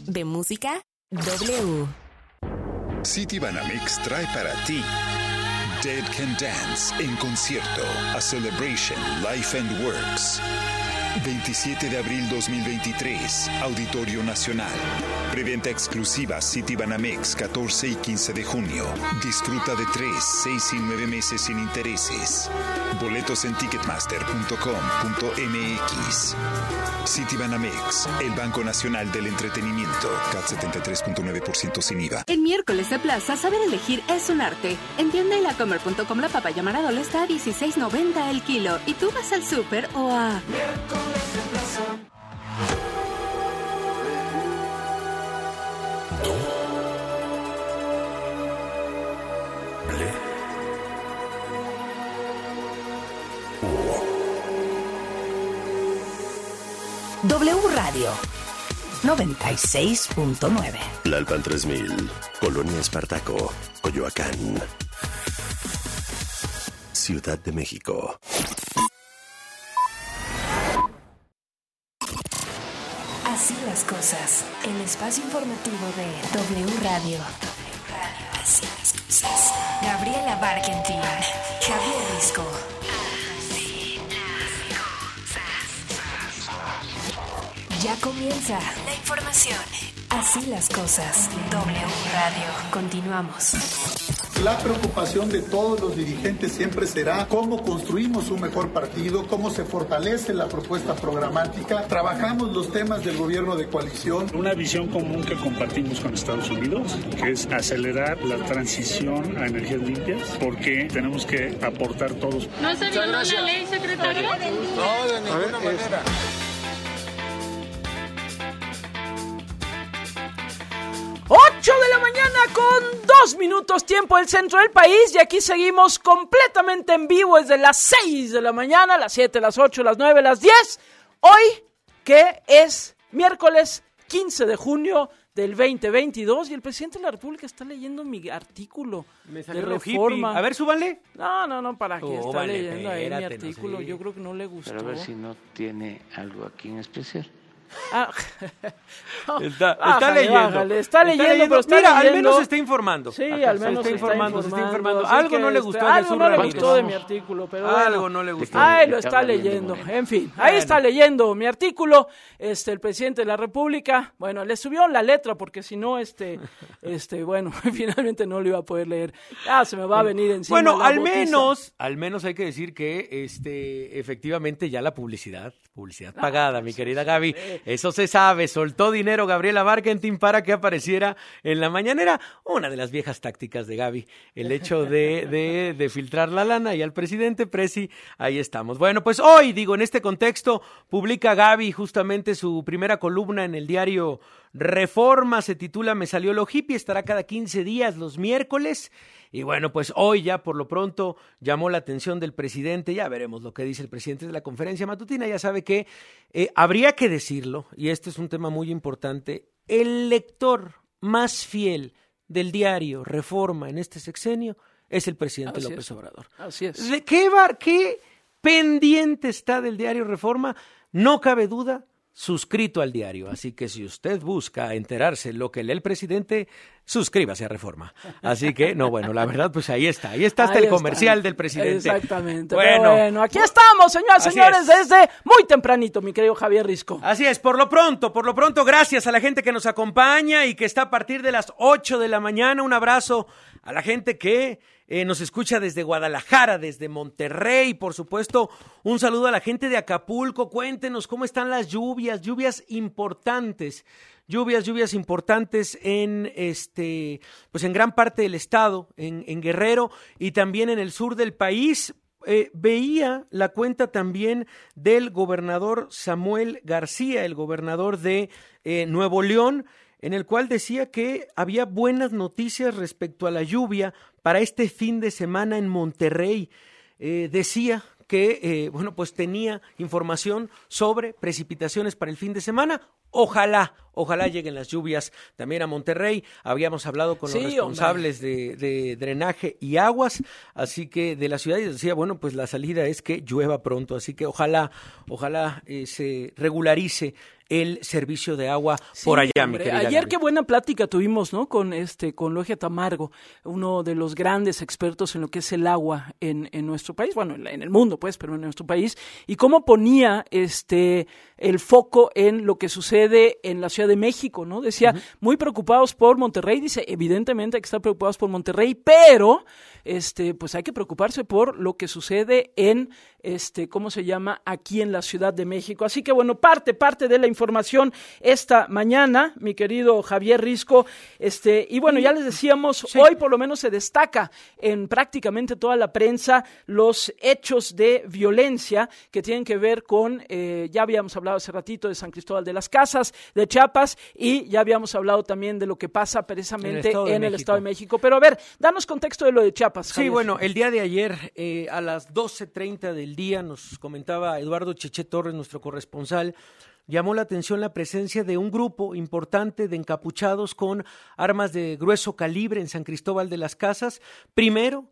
de música W. Citibanamex trae para ti Dead Can Dance en concierto, A Celebration Life and Works. 27 de abril 2023, Auditorio Nacional. Preventa exclusiva Citibanamex 14 y 15 de junio. Disfruta de 3, 6 y 9 meses sin intereses. Boletos en ticketmaster.com.mx. Citibanamex, el Banco Nacional del Entretenimiento. CAT 73.9% sin IVA. En miércoles de plaza, saber elegir es un arte. En tiendailacomer.com la papaya Maradol está a $16.90 el kilo. ¿Y tú vas al súper o a...? W Radio 96.9. Tlalpan 3000, Colonia Espartaco, Coyoacán, Ciudad de México. Así las cosas. El espacio informativo de W Radio. Así las cosas. Gabriela Barkentin, Javier Risco. Ya comienza la información. Así las cosas. W Radio. Continuamos. La preocupación de todos los dirigentes siempre será cómo construimos un mejor partido, cómo se fortalece la propuesta programática, trabajamos los temas del gobierno de coalición. Una visión común que compartimos con Estados Unidos, que es acelerar la transición a energías limpias, porque tenemos que aportar todos. ¿No se violó la ley, secretario? No, de ninguna manera. 8 de la mañana con 2 minutos tiempo del centro del país y aquí seguimos completamente en vivo desde las 6 de la mañana, las 7, las 8, las 9, las 10. Hoy que es miércoles 15 de junio del 2022 y el presidente de la República está leyendo mi artículo de Reforma. Hippie. A ver, súbanle. No, ¿para qué está leyendo ahí mi artículo? No sé. Yo creo que no le gustó. Pero a ver si no tiene algo aquí en especial. Está leyendo. Está leyendo, pero está Mira, leyendo. al menos se está informando. Sí, al menos se está informando. Algo no le gustó a Jesús Algo no le Ramírez. gustó de mi artículo, pero Algo bueno. no le gustó. Ahí lo está leyendo. En fin, ahí está leyendo mi artículo. El presidente de la República, bueno, le subió la letra porque si no, bueno, finalmente no lo iba a poder leer. Se me va a venir encima. Bueno, la al botiza. menos hay que decir que efectivamente ya la publicidad pagada, mi querida Gaby. Eso se sabe, soltó dinero Gabriela Barkentin para que apareciera en la mañanera, una de las viejas tácticas de Gaby, el hecho de filtrar la lana y al presidente Presi, ahí estamos. Bueno, pues hoy, en este contexto, publica Gaby justamente su primera columna en el diario Reforma, se titula Me salió lo hippie, estará cada 15 días los miércoles. Y bueno, pues hoy ya por lo pronto llamó la atención del presidente, ya veremos lo que dice el presidente de la conferencia matutina, ya sabe que habría que decirlo, y este es un tema muy importante, el lector más fiel del diario Reforma en este sexenio es el presidente López Obrador. Así es. ¿De qué pendiente está del diario Reforma? No cabe duda, suscrito al diario, así que si usted busca enterarse lo que lee el presidente, suscríbase a Reforma. Así que, la verdad, pues ahí está hasta el comercial del presidente. Exactamente. Bueno, aquí estamos, señores, desde muy tempranito, mi querido Javier Risco. Así es, por lo pronto, gracias a la gente que nos acompaña y que está a partir de las 8 de la mañana. Un abrazo a la gente que nos escucha desde Guadalajara, desde Monterrey, por supuesto, un saludo a la gente de Acapulco. Cuéntenos cómo están las lluvias importantes. Lluvias importantes en pues en gran parte del estado, en Guerrero y también en el sur del país. Veía la cuenta también del gobernador Samuel García, el gobernador de Nuevo León, en el cual decía que había buenas noticias respecto a la lluvia para este fin de semana en Monterrey. Decía que, pues tenía información sobre precipitaciones para el fin de semana. Ojalá lleguen las lluvias también a Monterrey. Habíamos hablado con los responsables de drenaje y aguas, así que de la ciudad, y decía, pues la salida es que llueva pronto, así que ojalá se regularice el servicio de agua por allá, hombre, mi querida ayer Gaby. qué buena plática tuvimos, ¿no? Con Logia Tamargo, uno de los grandes expertos en lo que es el agua en nuestro país, bueno, en el mundo, pues, pero en nuestro país, y cómo ponía el foco en lo que sucede en la Ciudad de México, ¿no? Decía, muy preocupados por Monterrey, dice, evidentemente hay que estar preocupados por Monterrey, pero pues hay que preocuparse por lo que sucede en ¿cómo se llama? Aquí en la Ciudad de México. Así que bueno, parte de la información esta mañana, mi querido Javier Risco, y bueno, ya les decíamos, sí, hoy por lo menos se destaca en prácticamente toda la prensa los hechos de violencia que tienen que ver con, ya habíamos hablado hace ratito de San Cristóbal de las Casas, de Chiapas, y ya habíamos hablado también de lo que pasa precisamente en el Estado de México. Pero a ver, danos contexto de lo de Chiapas, Javier. Sí, bueno, el día de ayer, a las 12:30 del día, nos comentaba Eduardo Cheche Torres, nuestro corresponsal, llamó la atención la presencia de un grupo importante de encapuchados con armas de grueso calibre en San Cristóbal de las Casas. Primero,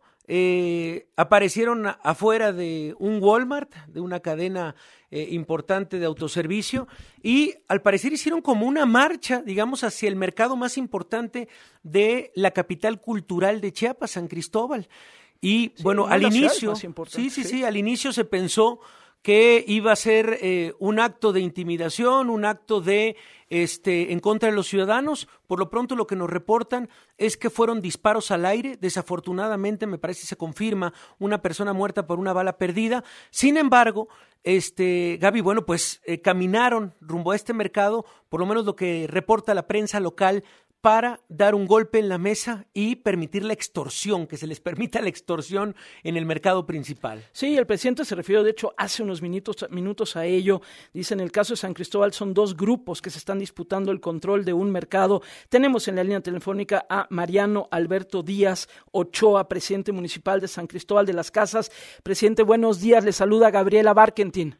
aparecieron afuera de un Walmart, de una cadena importante de autoservicio, y al parecer hicieron como una marcha, digamos, hacia el mercado más importante de la capital cultural de Chiapas, San Cristóbal. Y sí, bueno, al inicio, al inicio se pensó que iba a ser un acto de intimidación, un acto de en contra de los ciudadanos. Por lo pronto lo que nos reportan es que fueron disparos al aire. Desafortunadamente, me parece se confirma una persona muerta por una bala perdida. Sin embargo, Gaby, bueno, pues caminaron rumbo a este mercado, por lo menos lo que reporta la prensa local, para dar un golpe en la mesa y permitir la extorsión, que se les permita la extorsión en el mercado principal. Sí, el presidente se refirió, de hecho, hace unos minutos a ello. Dice, en el caso de San Cristóbal son dos grupos que se están disputando el control de un mercado. Tenemos en la línea telefónica a Mariano Alberto Díaz Ochoa, presidente municipal de San Cristóbal de las Casas. Presidente, buenos días, le saluda Gabriela Barkentin.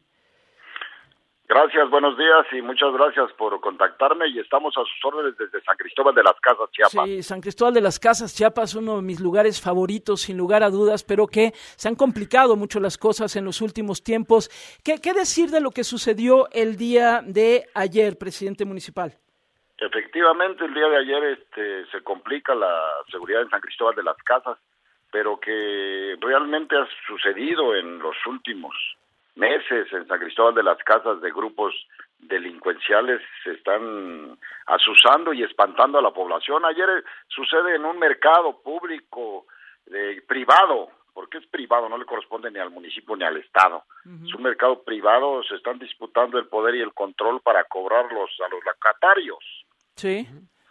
Gracias, buenos días y muchas gracias por contactarme y estamos a sus órdenes desde San Cristóbal de las Casas, Chiapas. Sí, San Cristóbal de las Casas, Chiapas, uno de mis lugares favoritos, sin lugar a dudas, pero que se han complicado mucho las cosas en los últimos tiempos. ¿Qué decir de lo que sucedió el día de ayer, presidente municipal? Efectivamente, el día de ayer se complica la seguridad en San Cristóbal de las Casas, pero que realmente ha sucedido en los últimos meses en San Cristóbal de las Casas, de grupos delincuenciales se están asusando y espantando a la población. Ayer sucede en un mercado público privado, porque es privado, no le corresponde ni al municipio ni al estado. Es un mercado privado, se están disputando el poder y el control para cobrarlos a los locatarios. Sí.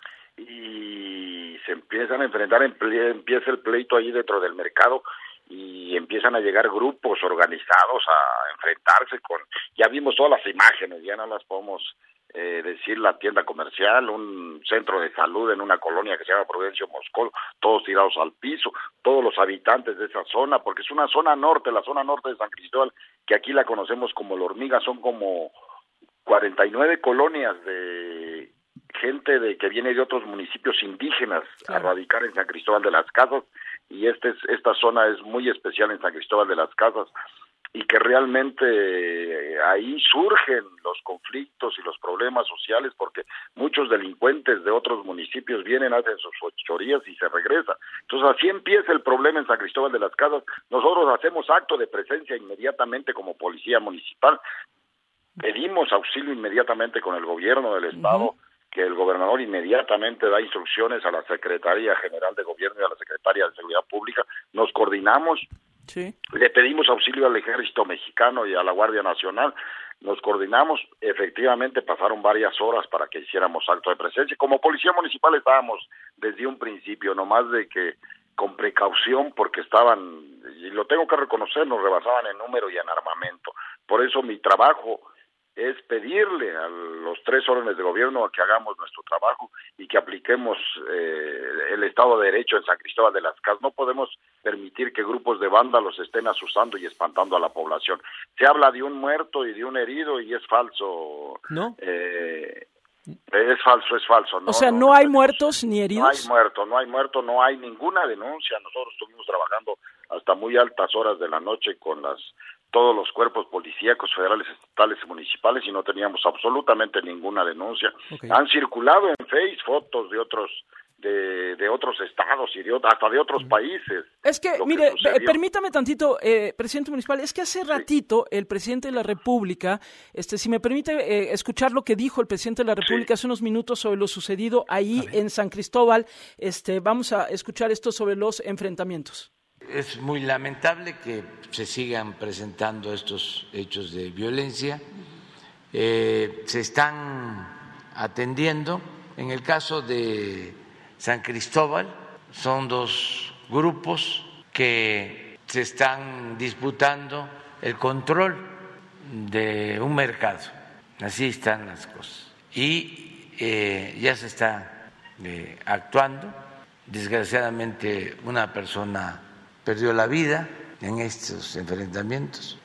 Y se empiezan a enfrentar, empieza el pleito ahí dentro del mercado y empiezan a llegar grupos organizados a enfrentarse con, ya vimos todas las imágenes, ya no las podemos decir, la tienda comercial, un centro de salud en una colonia que se llama Prudencio Moscolo, todos tirados al piso, todos los habitantes de esa zona, porque es una zona norte, la zona norte de San Cristóbal, que aquí la conocemos como La Hormiga, son como 49 colonias de gente que viene de otros municipios indígenas a radicar en San Cristóbal de las Casas, y esta zona es muy especial en San Cristóbal de las Casas, y que realmente ahí surgen los conflictos y los problemas sociales, porque muchos delincuentes de otros municipios vienen, hacen sus fechorías y se regresan. Entonces así empieza el problema en San Cristóbal de las Casas. Nosotros hacemos acto de presencia inmediatamente como policía municipal, pedimos auxilio inmediatamente con el gobierno del estado, que el gobernador inmediatamente da instrucciones a la Secretaría General de Gobierno y a la Secretaría de Seguridad Pública, nos coordinamos, le pedimos auxilio al Ejército Mexicano y a la Guardia Nacional, nos coordinamos, efectivamente pasaron varias horas para que hiciéramos acto de presencia. Como policía municipal estábamos desde un principio, nomás de que con precaución, porque estaban, y lo tengo que reconocer, nos rebasaban en número y en armamento. Por eso mi trabajo es pedirle a los 3 órdenes de gobierno que hagamos nuestro trabajo y que apliquemos el Estado de Derecho en San Cristóbal de las Casas. No podemos permitir que grupos de vándalos estén asustando y espantando a la población. Se habla de un muerto y de un herido y es falso. ¿No? Es falso. No, o sea, ¿no hay muertos ni heridos? No hay muerto, no hay ninguna denuncia. Nosotros estuvimos trabajando hasta muy altas horas de la noche con las todos los cuerpos policíacos federales, estatales y municipales y no teníamos absolutamente ninguna denuncia. Okay. Han circulado en Facebook fotos de otros estados y hasta de otros países. Es que, mire, permítame tantito, presidente municipal, es que hace ratito el presidente de la República, si me permite escuchar lo que dijo el presidente de la República hace unos minutos sobre lo sucedido ahí en San Cristóbal, vamos a escuchar esto sobre los enfrentamientos. Es muy lamentable que se sigan presentando estos hechos de violencia. Se están atendiendo. En el caso de San Cristóbal, son dos grupos que se están disputando el control de un mercado. Así están las cosas. Y ya se está actuando. Desgraciadamente, una persona perdió la vida en estos enfrentamientos.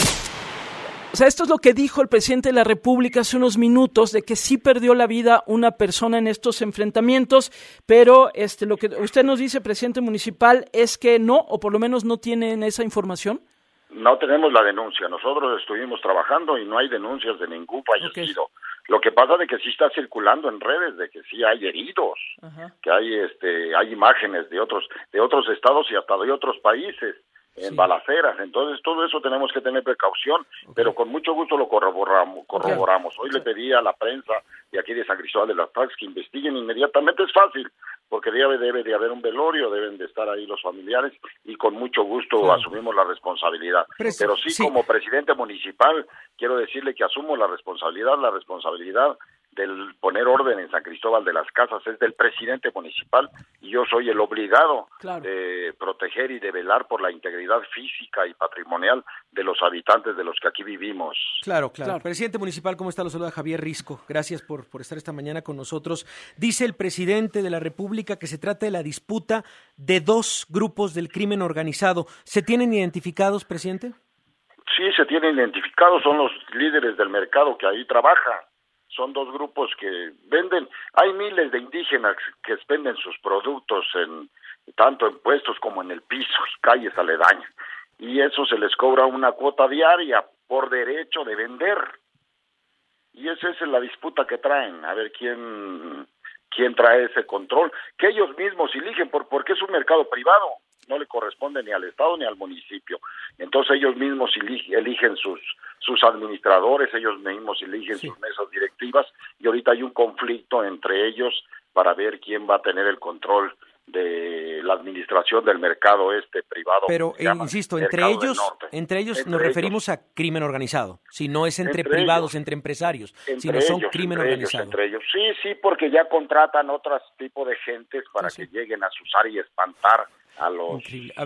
O sea, esto es lo que dijo el presidente de la República hace unos minutos, de que sí perdió la vida una persona en estos enfrentamientos, pero lo que usted nos dice, presidente municipal, es que no, o por lo menos no tienen esa información. No tenemos la denuncia. Nosotros estuvimos trabajando y no hay denuncias de ningún fallecido. Okay. Lo que pasa es que sí está circulando en redes de que sí hay heridos, que hay imágenes de otros estados y hasta de otros países en balaceras. Entonces todo eso tenemos que tener precaución, pero con mucho gusto lo corroboramos. Hoy le pedí a la prensa de aquí de San Cristóbal de las Casas que investiguen inmediatamente. Es fácil, porque debe de haber un velorio, deben de estar ahí los familiares y con mucho gusto asumimos la responsabilidad. Pero sí, como presidente municipal, quiero decirle que asumo la responsabilidad del poner orden en San Cristóbal de las Casas es del presidente municipal y yo soy el obligado de proteger y de velar por la integridad física y patrimonial de los habitantes de los que aquí vivimos. Claro. Presidente municipal, ¿cómo está? Lo saluda Javier Risco. Gracias por estar esta mañana con nosotros. Dice el presidente de la República que se trata de la disputa de dos grupos del crimen organizado. ¿Se tienen identificados, presidente? Sí, se tienen identificados. Son los líderes del mercado que ahí trabajan. Son dos grupos que venden. Hay miles de indígenas que venden sus productos tanto en puestos como en el piso y calles aledañas. Y eso se les cobra una cuota diaria por derecho de vender. Y esa es la disputa que traen. A ver quién trae ese control. Que ellos mismos eligen, porque es un mercado privado. No le corresponde ni al Estado ni al municipio. Entonces ellos mismos eligen sus administradores, ellos mismos eligen sus mesas directivas y ahorita hay un conflicto entre ellos para ver quién va a tener el control de la administración del mercado privado. Pero insisto, entre ellos nos referimos a crimen organizado. Si no es entre privados, entre empresarios, sino son crimen organizado. Entre ellos. Sí, porque ya contratan otro tipo de gentes para que lleguen a asusar y espantar a los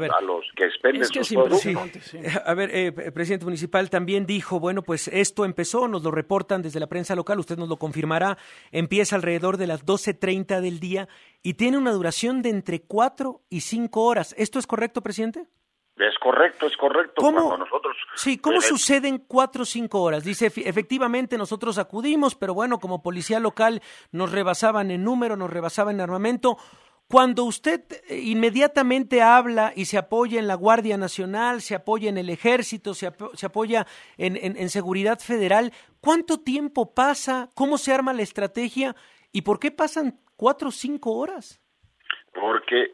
que expenden sus productos. A ver, presidente municipal también dijo, bueno, pues esto empezó, nos lo reportan desde la prensa local, usted nos lo confirmará, empieza alrededor de las 12:30 del día y tiene una duración de entre 4 y 5 horas. ¿Esto es correcto, presidente? Es correcto. ¿Cómo ¿Cómo suceden 4 o 5 horas? Dice, efectivamente nosotros acudimos, pero bueno, como policía local nos rebasaban en número, nos rebasaban en armamento. Cuando usted inmediatamente habla y se apoya en la Guardia Nacional, se apoya en el Ejército, se apoya en Seguridad Federal, ¿cuánto tiempo pasa? ¿Cómo se arma la estrategia? ¿Y por qué pasan 4 o 5 horas? Porque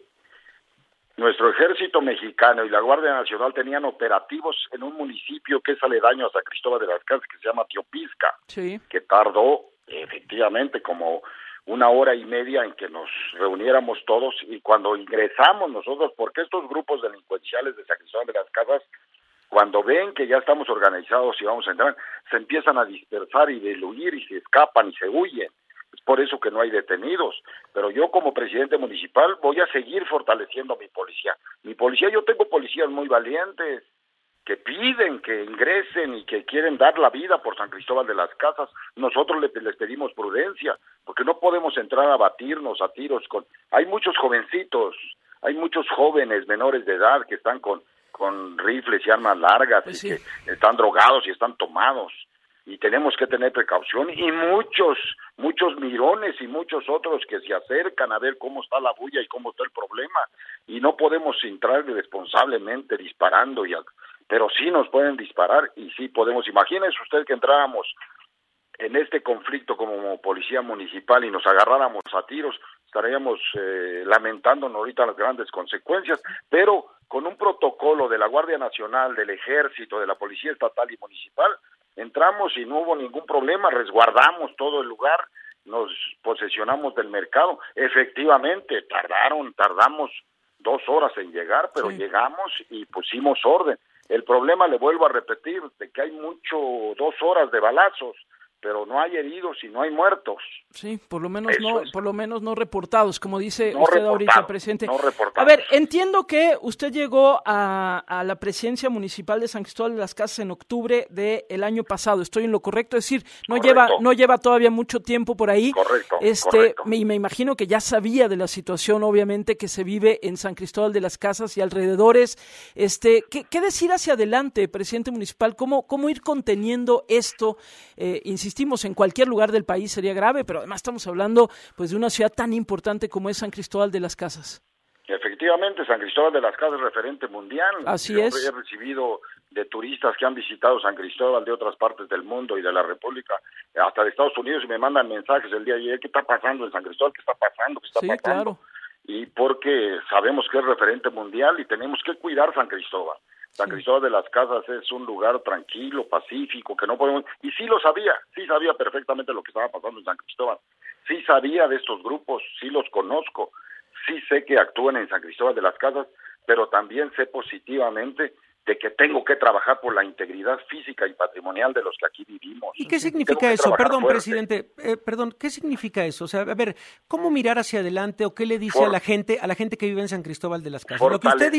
nuestro Ejército mexicano y la Guardia Nacional tenían operativos en un municipio que es aledaño a San Cristóbal de las Casas, que se llama Teopisca, que tardó efectivamente como 1 hora y media en que nos reuniéramos todos y cuando ingresamos nosotros, porque estos grupos delincuenciales de San Cristóbal de las Casas, cuando ven que ya estamos organizados y vamos a entrar, se empiezan a dispersar y diluir y se escapan y se huyen. Es por eso que no hay detenidos. Pero yo como presidente municipal voy a seguir fortaleciendo mi policía. Yo tengo policías muy valientes que piden que ingresen y que quieren dar la vida por San Cristóbal de las Casas. Nosotros les pedimos prudencia, porque no podemos entrar a batirnos a tiros con... Hay muchos jovencitos, hay muchos jóvenes menores de edad que están con rifles y armas largas y que están drogados y están tomados. Y tenemos que tener precaución y muchos mirones y muchos otros que se acercan a ver cómo está la bulla y cómo está el problema y no podemos entrar irresponsablemente disparando pero sí nos pueden disparar y sí podemos. Imagínense usted que entráramos en este conflicto como policía municipal y nos agarráramos a tiros, estaríamos lamentándonos ahorita las grandes consecuencias, pero con un protocolo de la Guardia Nacional, del Ejército, de la Policía Estatal y Municipal, entramos y no hubo ningún problema, resguardamos todo el lugar, nos posesionamos del mercado. Efectivamente, tardamos 2 horas en llegar, pero sí llegamos y pusimos orden. El problema, le vuelvo a repetir, de que hay 2 horas de balazos, pero no hay heridos y no hay muertos. Sí, por lo menos no reportados, como dice usted ahorita, presidente. No reportados. A ver, entiendo que usted llegó a la presidencia municipal de San Cristóbal de las Casas en octubre del año pasado. ¿Estoy en lo correcto? Es decir, no lleva todavía mucho tiempo por ahí. Correcto. Me imagino que ya sabía de la situación, obviamente, que se vive en San Cristóbal de las Casas y alrededores. ¿Qué decir hacia adelante, presidente municipal? ¿Cómo ir conteniendo esto? Insistimos, en cualquier lugar del país sería grave, pero además estamos hablando pues de una ciudad tan importante como es San Cristóbal de las Casas. Efectivamente, San Cristóbal de las Casas es referente mundial. Así es. He recibido de turistas que han visitado San Cristóbal de otras partes del mundo y de la República, hasta de Estados Unidos, y me mandan mensajes el día de ayer: ¿qué está pasando en San Cristóbal? ¿Qué está pasando? Sí, claro. Y porque sabemos que es referente mundial y tenemos que cuidar San Cristóbal. San Cristóbal de las Casas es un lugar tranquilo, pacífico, que no podemos... Y sí sabía perfectamente lo que estaba pasando en San Cristóbal. Sí sabía de estos grupos, sí los conozco, sí sé que actúan en San Cristóbal de las Casas, pero también sé positivamente de que tengo que trabajar por la integridad física y patrimonial de los que aquí vivimos. ¿Y qué significa eso? Perdón, presidente, ¿qué significa eso? O sea, a ver, ¿cómo mirar hacia adelante o qué le dice a la gente que vive en San Cristóbal de las Casas? Lo que usted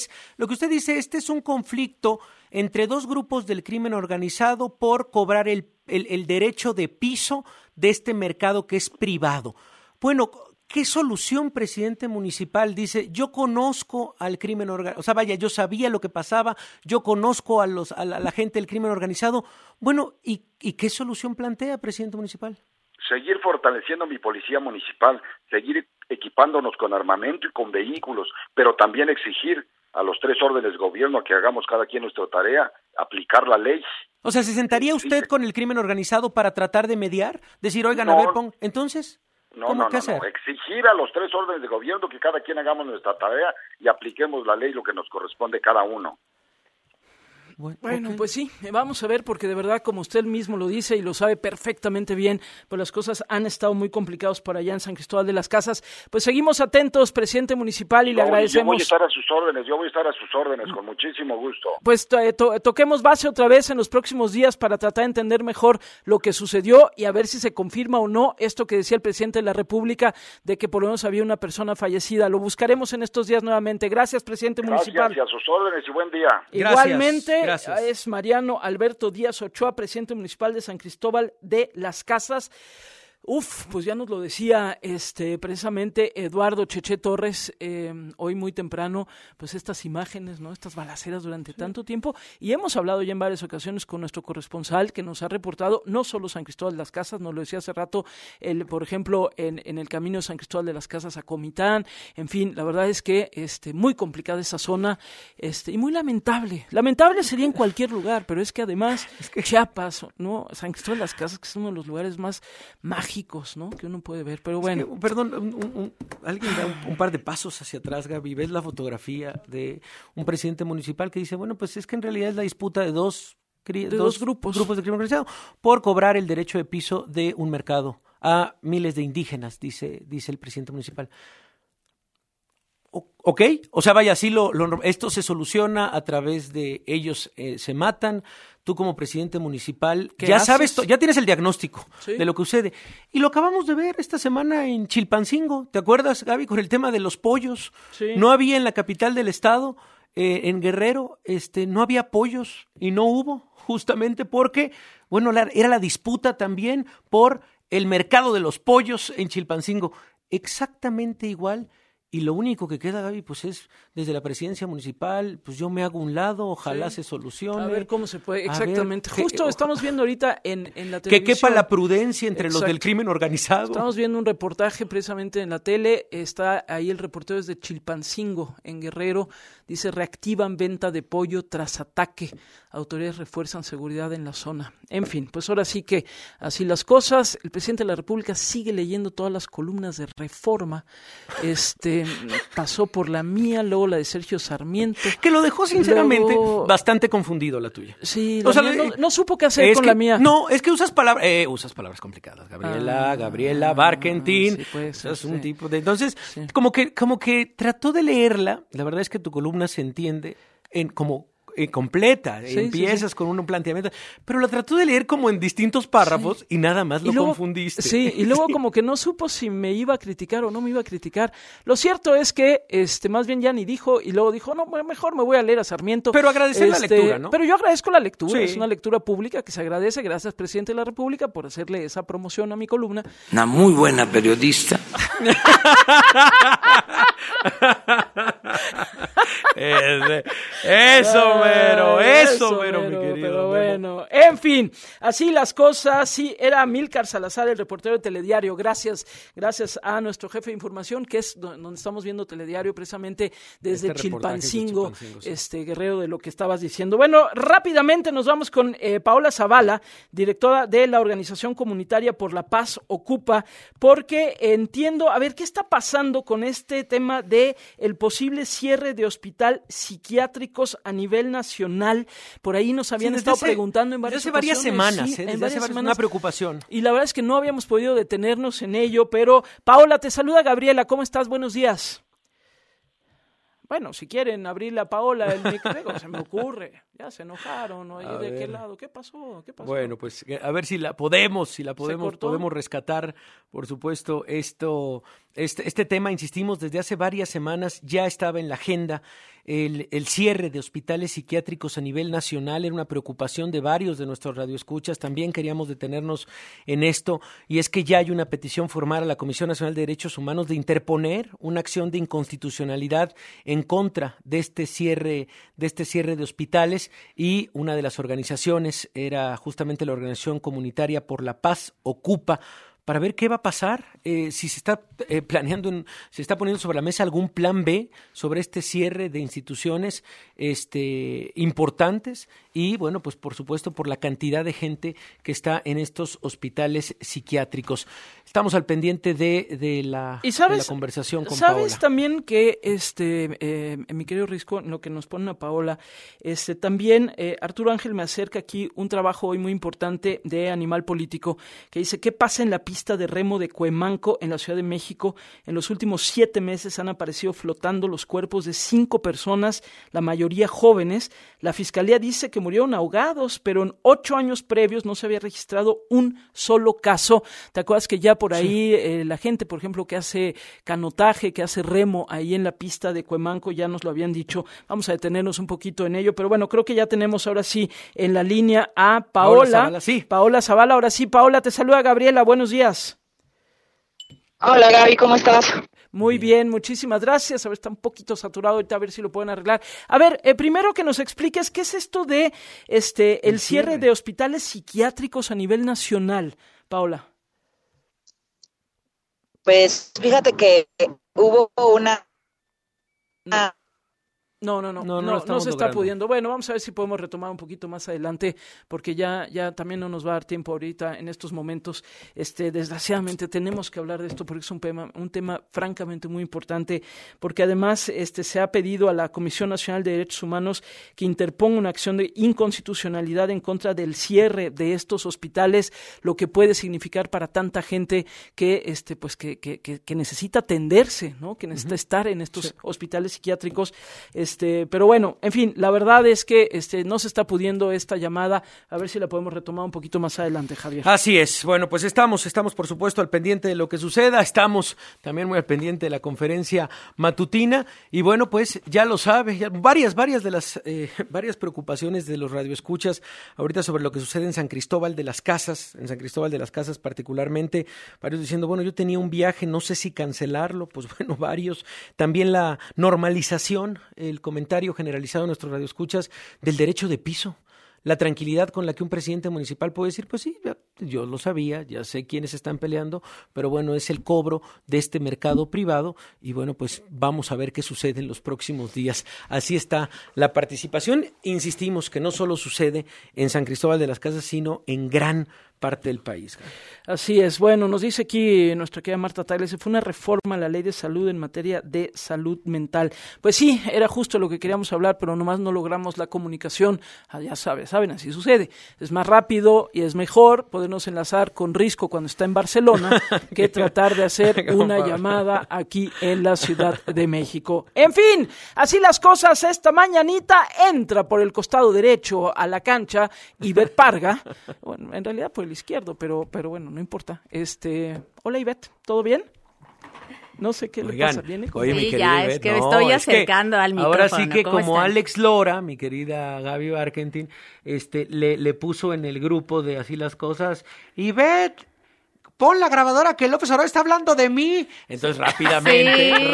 dice, este es un conflicto entre 2 grupos del crimen organizado por cobrar el derecho de piso de este mercado que es privado. Bueno, ¿qué solución, presidente municipal? Dice, yo conozco al crimen organizado, o sea, vaya, yo sabía lo que pasaba, yo conozco a la gente del crimen organizado. Bueno, ¿y qué solución plantea, presidente municipal? Seguir fortaleciendo mi policía municipal, seguir equipándonos con armamento y con vehículos, pero también exigir a los 3 órdenes de gobierno que hagamos cada quien nuestra tarea, aplicar la ley. O sea, ¿se sentaría usted con el crimen organizado para tratar de mediar? Decir, oigan, a ver, entonces... No, exigir a los 3 órdenes de gobierno que cada quien hagamos nuestra tarea y apliquemos la ley, lo que nos corresponde cada uno. Bueno, pues sí, vamos a ver, porque de verdad, como usted mismo lo dice y lo sabe perfectamente bien, pues las cosas han estado muy complicadas por allá en San Cristóbal de las Casas. Pues seguimos atentos, presidente municipal, y le agradecemos. Yo voy a estar a sus órdenes, con muchísimo gusto. Pues toquemos base otra vez en los próximos días para tratar de entender mejor lo que sucedió y a ver si se confirma o no esto que decía el presidente de la República, de que por lo menos había una persona fallecida. Lo buscaremos en estos días nuevamente. Gracias, presidente municipal. Gracias, a sus órdenes y buen día. Igualmente. Gracias. Es Mariano Alberto Díaz Ochoa, presidente municipal de San Cristóbal de las Casas. Pues ya nos lo decía precisamente Eduardo Cheche Torres hoy muy temprano, pues estas imágenes, ¿no? Estas balaceras durante tanto tiempo, y hemos hablado ya en varias ocasiones con nuestro corresponsal que nos ha reportado no solo San Cristóbal de las Casas, nos lo decía hace rato, por ejemplo, en el camino de San Cristóbal de las Casas a Comitán. En fin, la verdad es que muy complicada esa zona, y muy lamentable sería en cualquier lugar, pero es que además Chiapas, ¿no? San Cristóbal de las Casas, que es uno de los lugares más mágicos, ¿no? Que uno puede ver, pero bueno. Perdón, alguien da un par de pasos hacia atrás, Gaby, ves la fotografía de un presidente municipal que dice, bueno, pues es que en realidad es la disputa de dos grupos de crimen organizado por cobrar el derecho de piso de un mercado a miles de indígenas, dice el presidente municipal. ¿Ok? O sea, vaya, así esto se soluciona a través de ellos se matan. Tú como presidente municipal ya sabes, ya tienes el diagnóstico de lo que sucede. Y lo acabamos de ver esta semana en Chilpancingo. ¿Te acuerdas, Gaby, con el tema de los pollos? Sí. No había en la capital del estado, en Guerrero, no había pollos y no hubo, justamente porque, bueno, era la disputa también por el mercado de los pollos en Chilpancingo. Exactamente igual. y lo único que queda, Gaby, pues es desde la presidencia municipal, pues yo me hago un lado, ojalá se solucione. A ver cómo se puede, exactamente. Justo estamos viendo ahorita en la televisión. Que quepa la prudencia entre los del crimen organizado. Estamos viendo un reportaje precisamente en la tele, está ahí el reportero desde Chilpancingo, en Guerrero, dice: reactivan venta de pollo tras ataque, autoridades refuerzan seguridad en la zona. En fin, pues ahora sí que así las cosas. El presidente de la República sigue leyendo todas las columnas de Reforma, pasó por la mía, luego la de Sergio Sarmiento. Que lo dejó sinceramente bastante confundido la tuya. Sí, no supo qué hacer con la mía. No, es que usas palabras complicadas. Gabriela Barkentin. Sí, pues, es un tipo de... Entonces, como que trató de leerla. La verdad es que tu columna se entiende como completa, empiezas con un planteamiento, pero lo trató de leer como en distintos párrafos y nada más lo confundiste. Sí, y luego como que no supo si me iba a criticar o no me iba a criticar. Lo cierto es que más bien ya ni dijo, y luego dijo, no, mejor me voy a leer a Sarmiento. Pero agradecer la lectura, ¿no? Pero yo agradezco la lectura, es una lectura pública que se agradece. Gracias, presidente de la República, por hacerle esa promoción a mi columna. Una muy buena periodista. Eso mero, mi querido. Pero bueno, en fin, así las cosas. Sí, era Amílcar Salazar, el reportero de Telediario. Gracias a nuestro jefe de información, que es donde estamos viendo Telediario, precisamente desde Chilpancingo, Guerrero, de lo que estabas diciendo. Bueno, rápidamente nos vamos con Paola Zavala, directora de la Organización Comunitaria por la Paz, Ocupa, porque entiendo, a ver, ¿qué está pasando con este tema de el posible cierre de hospital psiquiátricos a nivel nacional? Por ahí nos habían estado preguntando en varias semanas. Una preocupación. Y la verdad es que no habíamos podido detenernos en ello, pero Paola, te saluda Gabriela, ¿cómo estás? Buenos días. Bueno, si quieren abrirle a Paola el micrófono, se me ocurre. Ya se enojaron, ¿no? ¿De qué lado? ¿Qué pasó? Bueno, pues a ver si la podemos rescatar, por supuesto, este tema, insistimos, desde hace varias semanas ya estaba en la agenda. El cierre de hospitales psiquiátricos a nivel nacional era una preocupación de varios de nuestros radioescuchas. También queríamos detenernos en esto, y es que ya hay una petición formal a la Comisión Nacional de Derechos Humanos de interponer una acción de inconstitucionalidad en contra de este cierre de hospitales, y una de las organizaciones era justamente la Organización Comunitaria por la Paz, Ocupa, para ver qué va a pasar, si se está se está poniendo sobre la mesa algún plan B sobre este cierre de instituciones importantes, y bueno, pues por supuesto por la cantidad de gente que está en estos hospitales psiquiátricos. Estamos al pendiente de la conversación con Paola. ¿Sabes también que mi querido Risco, lo que nos pone a Paola, también Arturo Ángel me acerca aquí un trabajo hoy muy importante de Animal Político, que dice: ¿qué pasa en la pista de remo de Cuemanco en la Ciudad de México? En los últimos 7 meses han aparecido flotando los cuerpos de 5 personas, la mayoría jóvenes. La Fiscalía dice que murieron ahogados, pero en 8 años previos no se había registrado un solo caso. ¿Te acuerdas que ya por ahí la gente, por ejemplo, que hace canotaje, que hace remo ahí en la pista de Cuemanco, ya nos lo habían dicho? Vamos a detenernos un poquito en ello, pero bueno, creo que ya tenemos ahora sí en la línea a Paola. Paola Zavala, ahora sí. Paola, te saluda Gabriela, buenos días. Hola Gaby, ¿cómo estás? Muy bien, muchísimas gracias. A ver, está un poquito saturado ahorita, a ver si lo pueden arreglar. A ver, primero que nos expliques qué es esto de el cierre de hospitales psiquiátricos a nivel nacional, Paola. Pues fíjate que hubo una... No se está pudiendo. Bueno, vamos a ver si podemos retomar un poquito más adelante, porque ya también no nos va a dar tiempo ahorita en estos momentos. Desgraciadamente tenemos que hablar de esto porque es un tema francamente muy importante, porque además se ha pedido a la Comisión Nacional de Derechos Humanos que interponga una acción de inconstitucionalidad en contra del cierre de estos hospitales, lo que puede significar para tanta gente que que necesita atenderse, ¿no? Que necesita estar en estos hospitales psiquiátricos. Pero bueno, en fin, la verdad es que no se está pudiendo esta llamada. A ver si la podemos retomar un poquito más adelante, Javier. Así es. Bueno, pues estamos por supuesto al pendiente de lo que suceda. Estamos también muy al pendiente de la conferencia matutina. Y bueno, pues ya lo sabe, varias de las varias preocupaciones de los radioescuchas ahorita sobre lo que sucede en San Cristóbal de las Casas, particularmente, varios diciendo, bueno, yo tenía un viaje, no sé si cancelarlo, pues bueno, varios. También la normalización, el comentario generalizado de nuestros radioescuchas del derecho de piso. La tranquilidad con la que un presidente municipal puede decir, pues sí, yo lo sabía, ya sé quiénes están peleando, pero bueno, es el cobro de este mercado privado y bueno, pues vamos a ver qué sucede en los próximos días. Así está la participación. Insistimos que no solo sucede en San Cristóbal de las Casas, sino en gran parte del país. Así es. Bueno, nos dice aquí nuestra querida Marta Tagle, se fue una reforma a la ley de salud en materia de salud mental. Pues sí, era justo lo que queríamos hablar, pero nomás no logramos la comunicación. Ya saben, así sucede. Es más rápido y es mejor podernos enlazar con Risco cuando está en Barcelona que tratar de hacer una llamada aquí en la Ciudad de México. En fin, así las cosas. Esta mañanita entra por el costado derecho a la cancha Ivette Parga. Bueno, en realidad por el izquierdo, pero bueno, no importa. Hola Ivette, ¿todo bien? No sé qué le pasa. ¿Viene? Oye, mi querida ya, Ivette, es que me estoy acercando al micrófono. Ahora sí que como están? Alex Lora, mi querida Gaby Barkentin, le puso en el grupo de Así las Cosas, Ivette, pon la grabadora que López Obrador está hablando de mí. Entonces rápidamente, como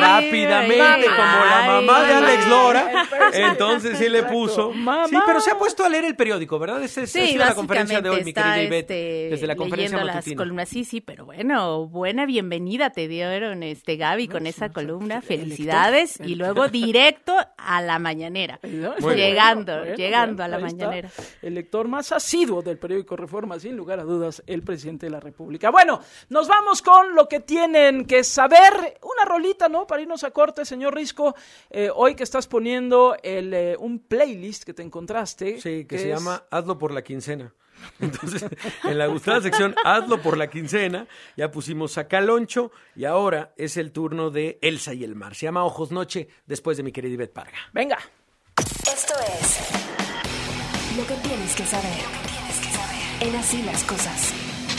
la mamá de Alex Lora, entonces sí le puso. Mamá. Sí, pero se ha puesto a leer el periódico, ¿verdad? Esa es la conferencia de hoy, mi querida Ivette, desde la conferencia matutina. Las columnas, sí, pero bueno, buena bienvenida te dieron, Gaby, con esa columna. Felicidades. Y luego directo a la mañanera. Llegando a la mañanera. El lector más asiduo del periódico Reforma, sin lugar a dudas, el presidente de la República. Bueno, nos vamos con lo que tienen que saber. Una rolita, ¿no? Para irnos a corte, señor Risco. Hoy que estás poniendo un playlist que te encontraste. Sí, que se llama Hazlo por la quincena. Entonces, en la gustada sección Hazlo por la quincena, ya pusimos a Caloncho y ahora es el turno de Elsa y el mar. Se llama Ojos Noche, después de mi querida Ivette Parga. Venga. Esto es lo que tienes que saber. En Así las Cosas.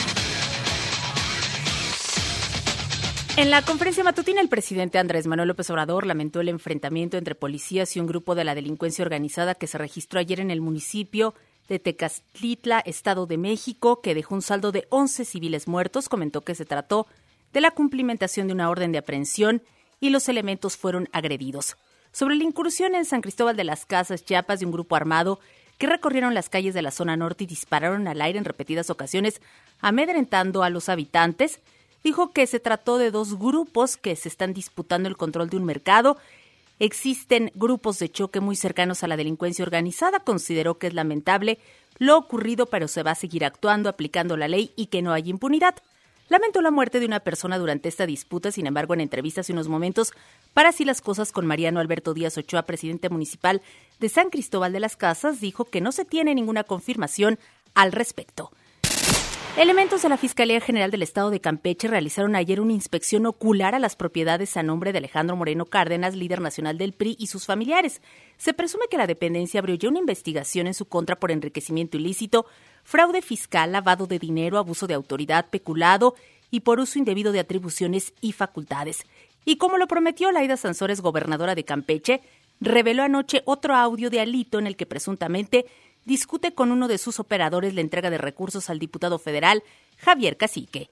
En la conferencia matutina, el presidente Andrés Manuel López Obrador lamentó el enfrentamiento entre policías y un grupo de la delincuencia organizada que se registró ayer en el municipio de Tecaztlitla, Estado de México, que dejó un saldo de 11 civiles muertos. Comentó que se trató de la cumplimentación de una orden de aprehensión y los elementos fueron agredidos. Sobre la incursión en San Cristóbal de las Casas, Chiapas, de un grupo armado que recorrieron las calles de la zona norte y dispararon al aire en repetidas ocasiones, amedrentando a los habitantes, dijo que se trató de dos grupos que se están disputando el control de un mercado. Existen grupos de choque muy cercanos a la delincuencia organizada. Consideró que es lamentable lo ocurrido, pero se va a seguir actuando, aplicando la ley y que no hay impunidad. Lamentó la muerte de una persona durante esta disputa. Sin embargo, en entrevista hace unos momentos para Así las Cosas con Mariano Alberto Díaz Ochoa, presidente municipal de San Cristóbal de las Casas, dijo que no se tiene ninguna confirmación al respecto. Elementos de la Fiscalía General del Estado de Campeche realizaron ayer una inspección ocular a las propiedades a nombre de Alejandro Moreno Cárdenas, líder nacional del PRI, y sus familiares. Se presume que la dependencia abrió ya una investigación en su contra por enriquecimiento ilícito, fraude fiscal, lavado de dinero, abuso de autoridad, peculado y por uso indebido de atribuciones y facultades. Y como lo prometió Laida Sansores, gobernadora de Campeche, reveló anoche otro audio de Alito en el que presuntamente discute con uno de sus operadores la entrega de recursos al diputado federal Javier Cacique.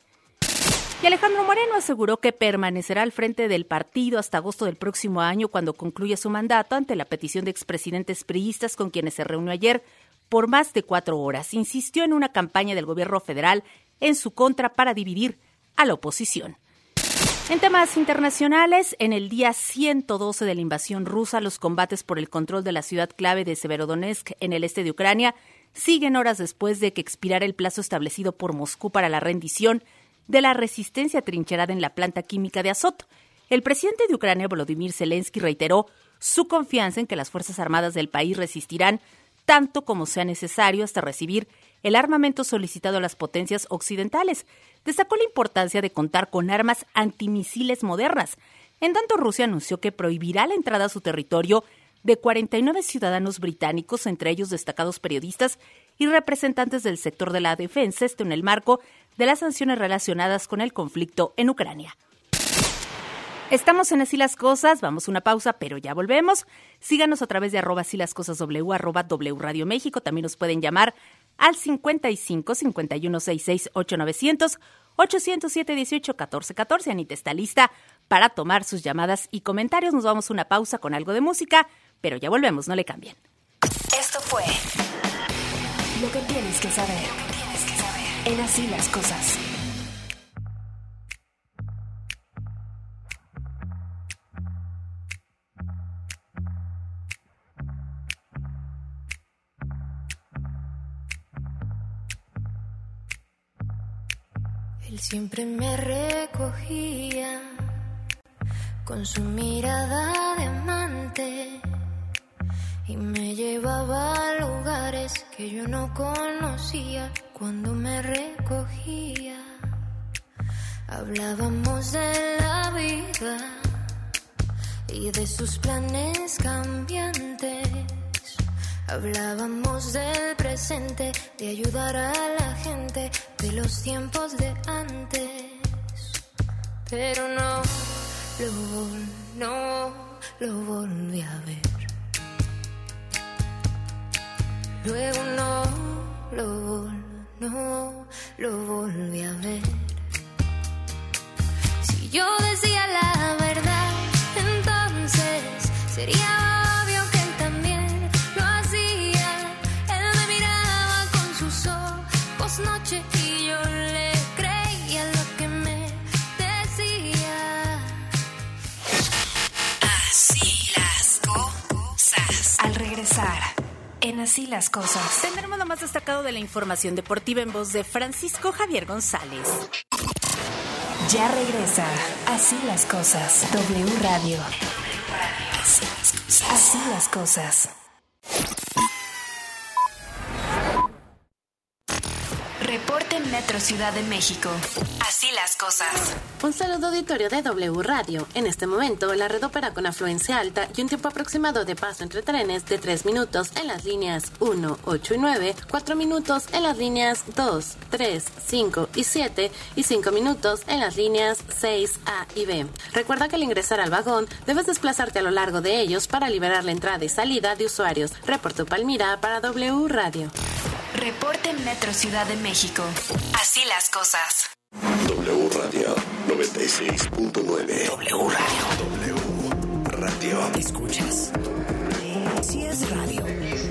Y Alejandro Moreno aseguró que permanecerá al frente del partido hasta agosto del próximo año, cuando concluya su mandato, ante la petición de expresidentes priistas con quienes se reunió ayer por más de 4 horas. Insistió en una campaña del gobierno federal en su contra para dividir a la oposición. En temas internacionales, en el día 112 de la invasión rusa, los combates por el control de la ciudad clave de Severodonetsk en el este de Ucrania siguen horas después de que expirara el plazo establecido por Moscú para la rendición de la resistencia trincherada en la planta química de Azot. El presidente de Ucrania, Volodymyr Zelensky, reiteró su confianza en que las Fuerzas Armadas del país resistirán tanto como sea necesario hasta recibir el armamento solicitado a las potencias occidentales. Destacó la importancia de contar con armas antimisiles modernas. En tanto, Rusia anunció que prohibirá la entrada a su territorio de 49 ciudadanos británicos, entre ellos destacados periodistas y representantes del sector de la defensa, esto en el marco de las sanciones relacionadas con el conflicto en Ucrania. Estamos en Así las Cosas, vamos a una pausa, pero ya volvemos. Síganos a través de @asílascosasw, @W Radio México. También nos pueden llamar al 55 51 66 8900 807 18 14 14. Anita está lista para tomar sus llamadas y comentarios. Nos vamos a una pausa con algo de música, pero ya volvemos, no le cambien. Esto fue Lo que tienes que saber. En Así las Cosas. Él siempre me recogía con su mirada de amante y me llevaba a lugares que yo no conocía. Cuando me recogía, hablábamos de la vida y de sus planes cambiantes. Hablábamos del presente, de ayudar a la gente, de los tiempos de antes. Pero no lo volví a ver. Luego no lo volví a ver. Si yo decía la verdad, entonces sería obvio que él también lo hacía. Él me miraba con sus ojos noche y yo le creía lo que me decía. Así las cosas. Al regresar, en Así las Cosas, tendremos lo más destacado de la información deportiva en voz de Francisco Javier González. Ya regresa Así las Cosas. W Radio. Así las Cosas. Reporte Metro Ciudad de México. Así las cosas. Un saludo auditorio de W Radio. En este momento, la red opera con afluencia alta y un tiempo aproximado de paso entre trenes de 3 minutos en las líneas 1, 8 y 9, 4 minutos en las líneas 2, 3, 5 y 7 y 5 minutos en las líneas 6, A y B. Recuerda que al ingresar al vagón, debes desplazarte a lo largo de ellos para liberar la entrada y salida de usuarios. Reportó Palmira para W Radio. Reporte Metro Ciudad de México. Así las cosas. W Radio 96.9. W Radio. W Radio. ¿Escuchas? Sí es radio.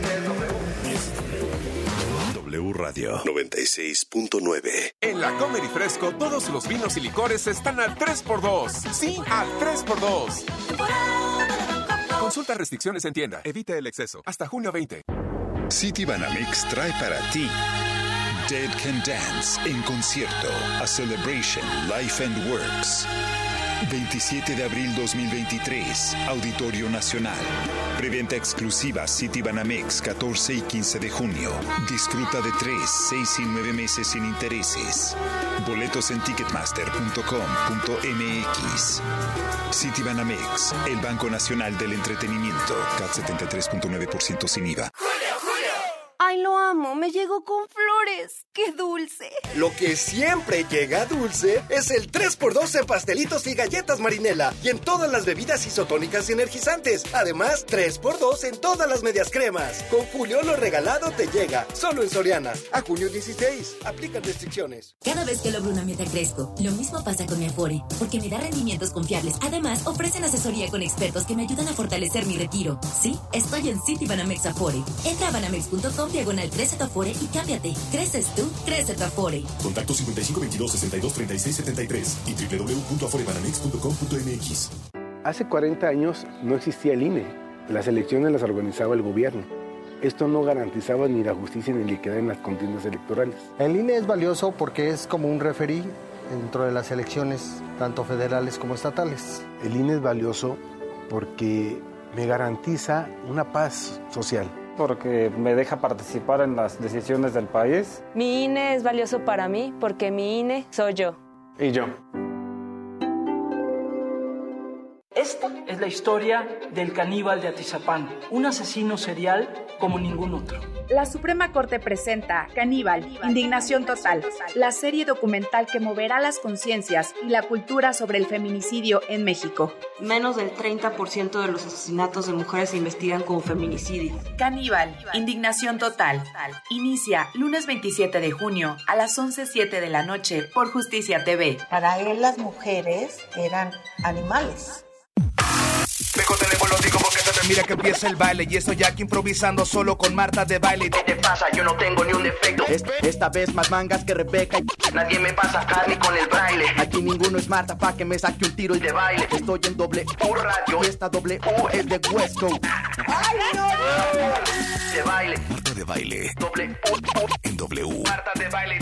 W Radio 96.9. En la Comer y Fresco, todos los vinos y licores están al 3x2. Sí, al 3x2. Consulta restricciones en tienda. Evita el exceso. Hasta junio 20. Citibanamex trae para ti Dead Can Dance en concierto, A Celebration, Life and Works. 27 de abril 2023, Auditorio Nacional. Preventa exclusiva Citibanamex 14 y 15 de junio. Disfruta de 3, 6 y 9 meses sin intereses. Boletos en ticketmaster.com.mx. Citibanamex, el Banco Nacional del Entretenimiento. CAT 73.9% sin IVA. ¡Ay, lo amo! Me llegó con flores. ¡Qué dulce! Lo que siempre llega dulce es el 3x2 en pastelitos y galletas Marinela y en todas las bebidas isotónicas y energizantes. Además, 3x2 en todas las medias cremas. Con Julio lo regalado te llega. Solo en Soriana. A junio 16. Aplican restricciones. Cada vez que logro una meta crezco. Lo mismo pasa con mi Afore, porque me da rendimientos confiables. Además, ofrecen asesoría con expertos que me ayudan a fortalecer mi retiro. Sí, estoy en Citibanamex Afore. Entra a banamex.com /Crece tu Afore y cámbiate. Creces tú, crece tu Afore. Contacto 55 22 62 36 73 y www.aforebanamex.com.mx. Hace 40 años no existía el INE. Las elecciones las organizaba el gobierno. Esto no garantizaba ni la justicia ni la equidad en las contiendas electorales. El INE es valioso porque es como un referí dentro de las elecciones, tanto federales como estatales. El INE es valioso porque me garantiza una paz social. Porque me deja participar en las decisiones del país. Mi INE es valioso para mí porque mi INE soy yo. Y yo. Esta es la historia del caníbal de Atizapán, un asesino serial como ningún otro. La Suprema Corte presenta Caníbal, Indignación Total, la serie documental que moverá las conciencias y la cultura sobre el feminicidio en México. Menos del 30% de los asesinatos de mujeres se investigan como feminicidio. Caníbal, Indignación Total. Inicia lunes 27 de junio a las 11:07 de la noche por Justicia TV. Para él las mujeres eran animales. Dejo teléfono porque se te mira que empieza el baile. Y eso ya que improvisando solo con Marta de baile. ¿Qué te pasa? Yo no tengo ni un defecto. Esta vez más mangas que Rebeca. Nadie me pasa carne con el braille. Aquí ninguno es Marta pa' que me saque un tiro y de baile. Estoy en W Radio y esta W es de West Coast. ¡Ay, no! De baile. Marta de baile. W en W. Marta de baile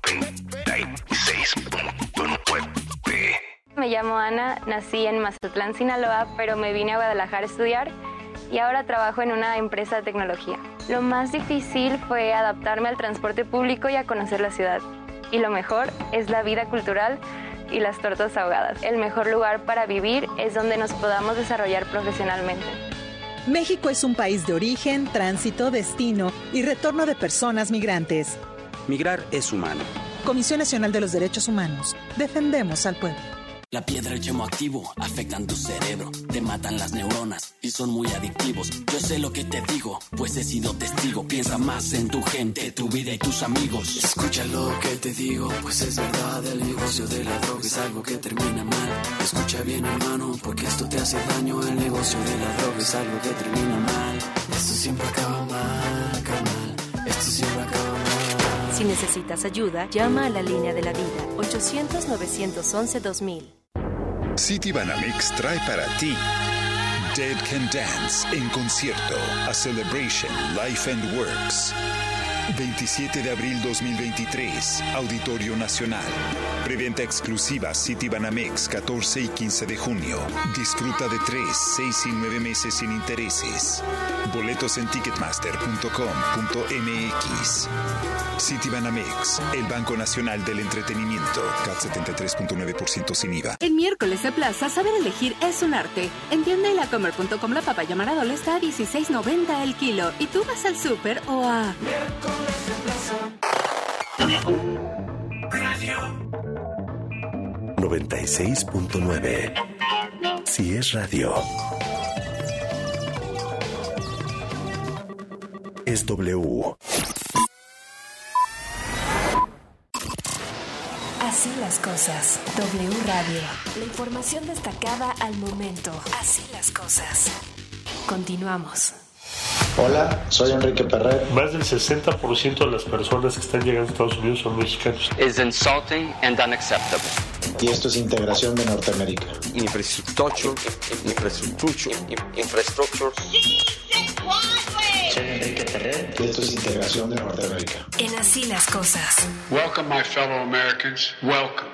96.9. Me llamo Ana, nací en Mazatlán, Sinaloa, pero me vine a Guadalajara a estudiar y ahora trabajo en una empresa de tecnología. Lo más difícil fue adaptarme al transporte público y a conocer la ciudad. Y lo mejor es la vida cultural y las tortas ahogadas. El mejor lugar para vivir es donde nos podamos desarrollar profesionalmente. México es un país de origen, tránsito, destino y retorno de personas migrantes. Migrar es humano. Comisión Nacional de los Derechos Humanos. Defendemos al pueblo. La piedra y el yemo activo afectan tu cerebro, te matan las neuronas y son muy adictivos. Yo sé lo que te digo, pues he sido testigo. Piensa más en tu gente, tu vida y tus amigos. Escucha lo que te digo, pues es verdad. El negocio de la droga es algo que termina mal. Escucha bien, hermano, porque esto te hace daño. El negocio de la droga es algo que termina mal. Esto siempre acaba mal, carnal. Esto siempre acaba mal. Si necesitas ayuda, llama a la línea de la vida, 800-911-2000. Citibanamex trae para ti Dead Can Dance en concierto, A Celebration, Life and Works. 27 de abril 2023, Auditorio Nacional. Preventa exclusiva Citibanamex 14 y 15 de junio. Disfruta de 3, 6 y 9 meses sin intereses. Boletos en ticketmaster.com.mx. Citibanamex, el Banco Nacional del Entretenimiento. CAT 73.9% sin IVA. En miércoles de plaza, saber elegir es un arte. En tiendailacomer.com la papaya Maradol está a $16.90 el kilo. Y tú vas al súper o a... Radio 96.9. Si es radio, es W. Así las cosas. W Radio. La información destacada al momento. Así las cosas. Continuamos. Hola, soy Enrique Perret. Más del 60% de las personas que están llegando a Estados Unidos son mexicanos. Is insulting and unacceptable. Y esto es integración de Norteamérica. Infrastructure. Soy Enrique Perret. Y esto es integración de Norteamérica. En Así las cosas. Welcome, my fellow Americans. Welcome.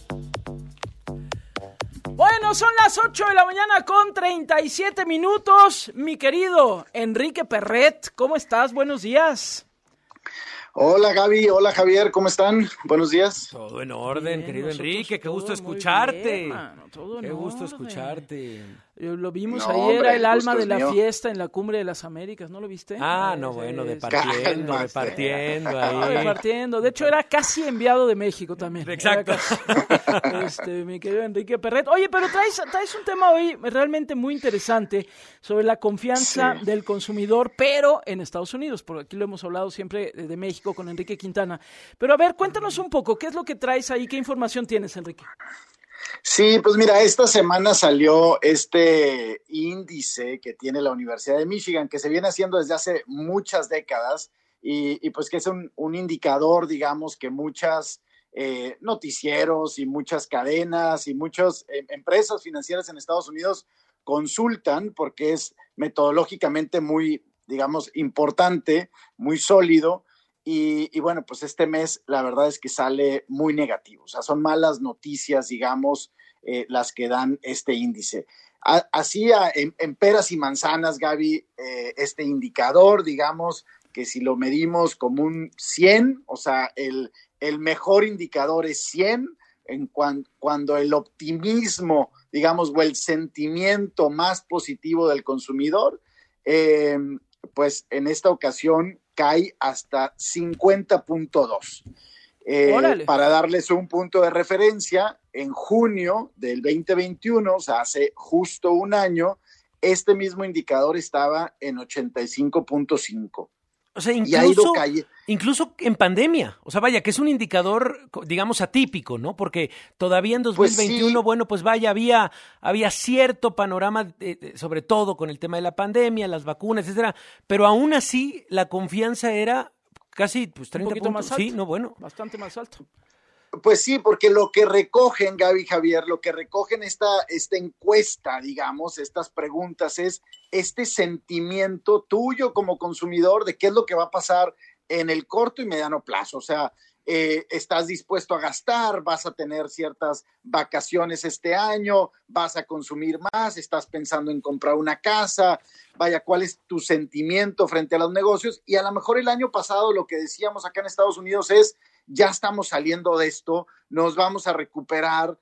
Bueno, son las 8 de la mañana con 37 minutos. Mi querido Enrique Perret, ¿cómo estás? Buenos días. Hola Gaby, hola Javier, ¿cómo están? Buenos días. Todo en orden, Bien, querido Enrique, qué gusto todo muy escucharte. bien, mano, todo en Qué gusto orden. escucharte. Lo vimos No, ayer, hombre, era el el alma gusto de es la mío. fiesta en la Cumbre de las Américas, ¿no lo viste? Ah, no, bueno, departiendo Departiendo. De hecho, era casi enviado de México también. Exacto. Mi querido Enrique Perret. Oye, pero traes un tema hoy realmente muy interesante sobre la confianza del consumidor, pero en Estados Unidos, porque aquí lo hemos hablado siempre de México con Enrique Quintana. Pero a ver, cuéntanos un poco, ¿qué es lo que traes ahí? ¿Qué información tienes, Enrique? Sí, pues mira, esta semana salió este índice que tiene la Universidad de Michigan, que se viene haciendo desde hace muchas décadas y pues que es un indicador, digamos, que muchas noticieros y muchas cadenas y muchas empresas financieras en Estados Unidos consultan porque es metodológicamente muy, digamos, importante, muy sólido. Y bueno, pues este mes la verdad es que sale muy negativo. O sea, son malas noticias, digamos, las que dan este índice. Así en peras y manzanas, Gaby, este indicador, digamos, que si lo medimos como un 100, o sea, el mejor indicador es 100, cuando el optimismo, digamos, o el sentimiento más positivo del consumidor, pues en esta ocasión cae hasta 50.2. Para darles un punto de referencia, en junio del 2021, o sea, hace justo un año, este mismo indicador estaba en 85.5. O sea, y ha ido incluso en pandemia, o sea, vaya, que es un indicador, digamos, atípico, ¿no? Porque todavía en 2021, pues vaya, había cierto panorama, sobre todo con el tema de la pandemia, las vacunas, etcétera, pero aún así la confianza era casi, pues, 30 puntos. Más alto, sí, no, bueno. Bastante más alto. Pues sí, porque lo que recogen, Gaby, Javier, lo que recogen esta encuesta, digamos, estas preguntas, es este sentimiento tuyo como consumidor de qué es lo que va a pasar en el corto y mediano plazo. O sea, estás dispuesto a gastar, vas a tener ciertas vacaciones este año, vas a consumir más, estás pensando en comprar una casa, vaya, ¿cuál es tu sentimiento frente a los negocios? Y a lo mejor el año pasado lo que decíamos acá en Estados Unidos es, ya estamos saliendo de esto, nos vamos a recuperar,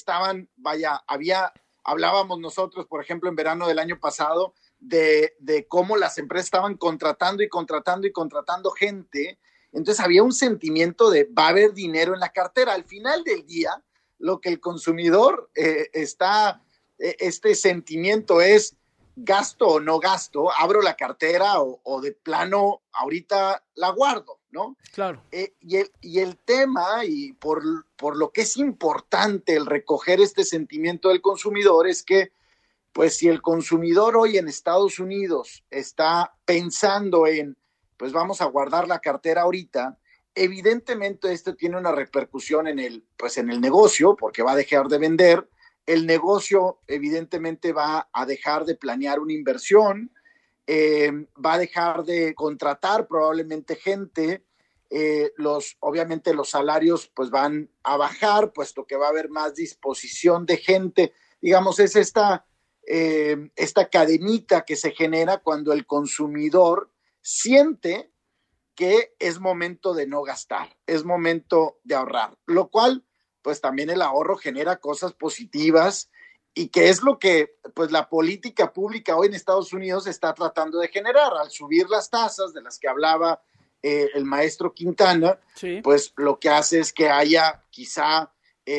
hablábamos nosotros, por ejemplo, en verano del año pasado, de cómo las empresas estaban contratando gente. Entonces había un sentimiento de va a haber dinero en la cartera. Al final del día, lo que el consumidor este sentimiento es gasto o no gasto, abro la cartera o de plano ahorita la guardo, ¿no? Claro. Y el tema, y por lo que es importante el recoger este sentimiento del consumidor, es que pues si el consumidor hoy en Estados Unidos está pensando en, pues vamos a guardar la cartera ahorita, evidentemente esto tiene una repercusión en el negocio, porque va a dejar de vender, el negocio evidentemente va a dejar de planear una inversión, va a dejar de contratar probablemente gente, obviamente los salarios pues van a bajar, puesto que va a haber más disposición de gente, digamos, es esta cadenita que se genera cuando el consumidor siente que es momento de no gastar, es momento de ahorrar, lo cual pues también el ahorro genera cosas positivas y que es lo que pues la política pública hoy en Estados Unidos está tratando de generar. Al subir las tasas de las que hablaba el maestro Quintana, sí, pues lo que hace es que haya quizá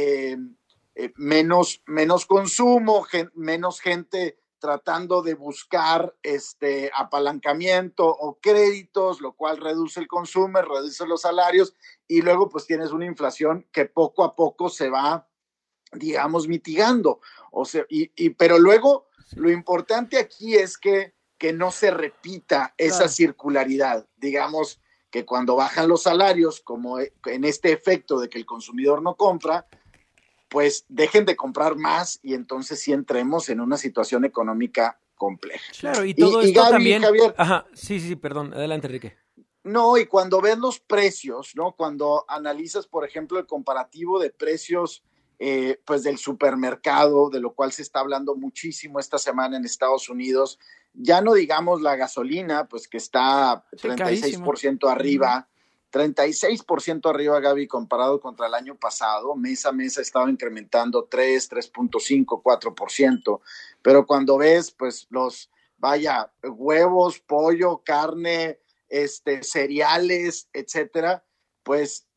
menos consumo, menos gente tratando de buscar apalancamiento o créditos, lo cual reduce el consumo, reduce los salarios y luego pues tienes una inflación que poco a poco se va, digamos, mitigando. O sea, pero luego lo importante aquí es que no se repita esa circularidad, digamos, que cuando bajan los salarios, como en este efecto de que el consumidor no compra, pues dejen de comprar más y entonces sí entremos en una situación económica compleja. Claro, y todo esto Gaby, también... Javier, ajá, sí, perdón, adelante, Enrique. No, y cuando ves los precios, ¿no? Cuando analizas, por ejemplo, el comparativo de precios pues del supermercado, de lo cual se está hablando muchísimo esta semana en Estados Unidos, ya no digamos la gasolina, pues que está 36% arriba, 36% arriba, Gaby, comparado contra el año pasado. Mes a mes ha estado incrementando 3.5, 4%, pero cuando ves, pues huevos, pollo, carne, cereales, etcétera, pues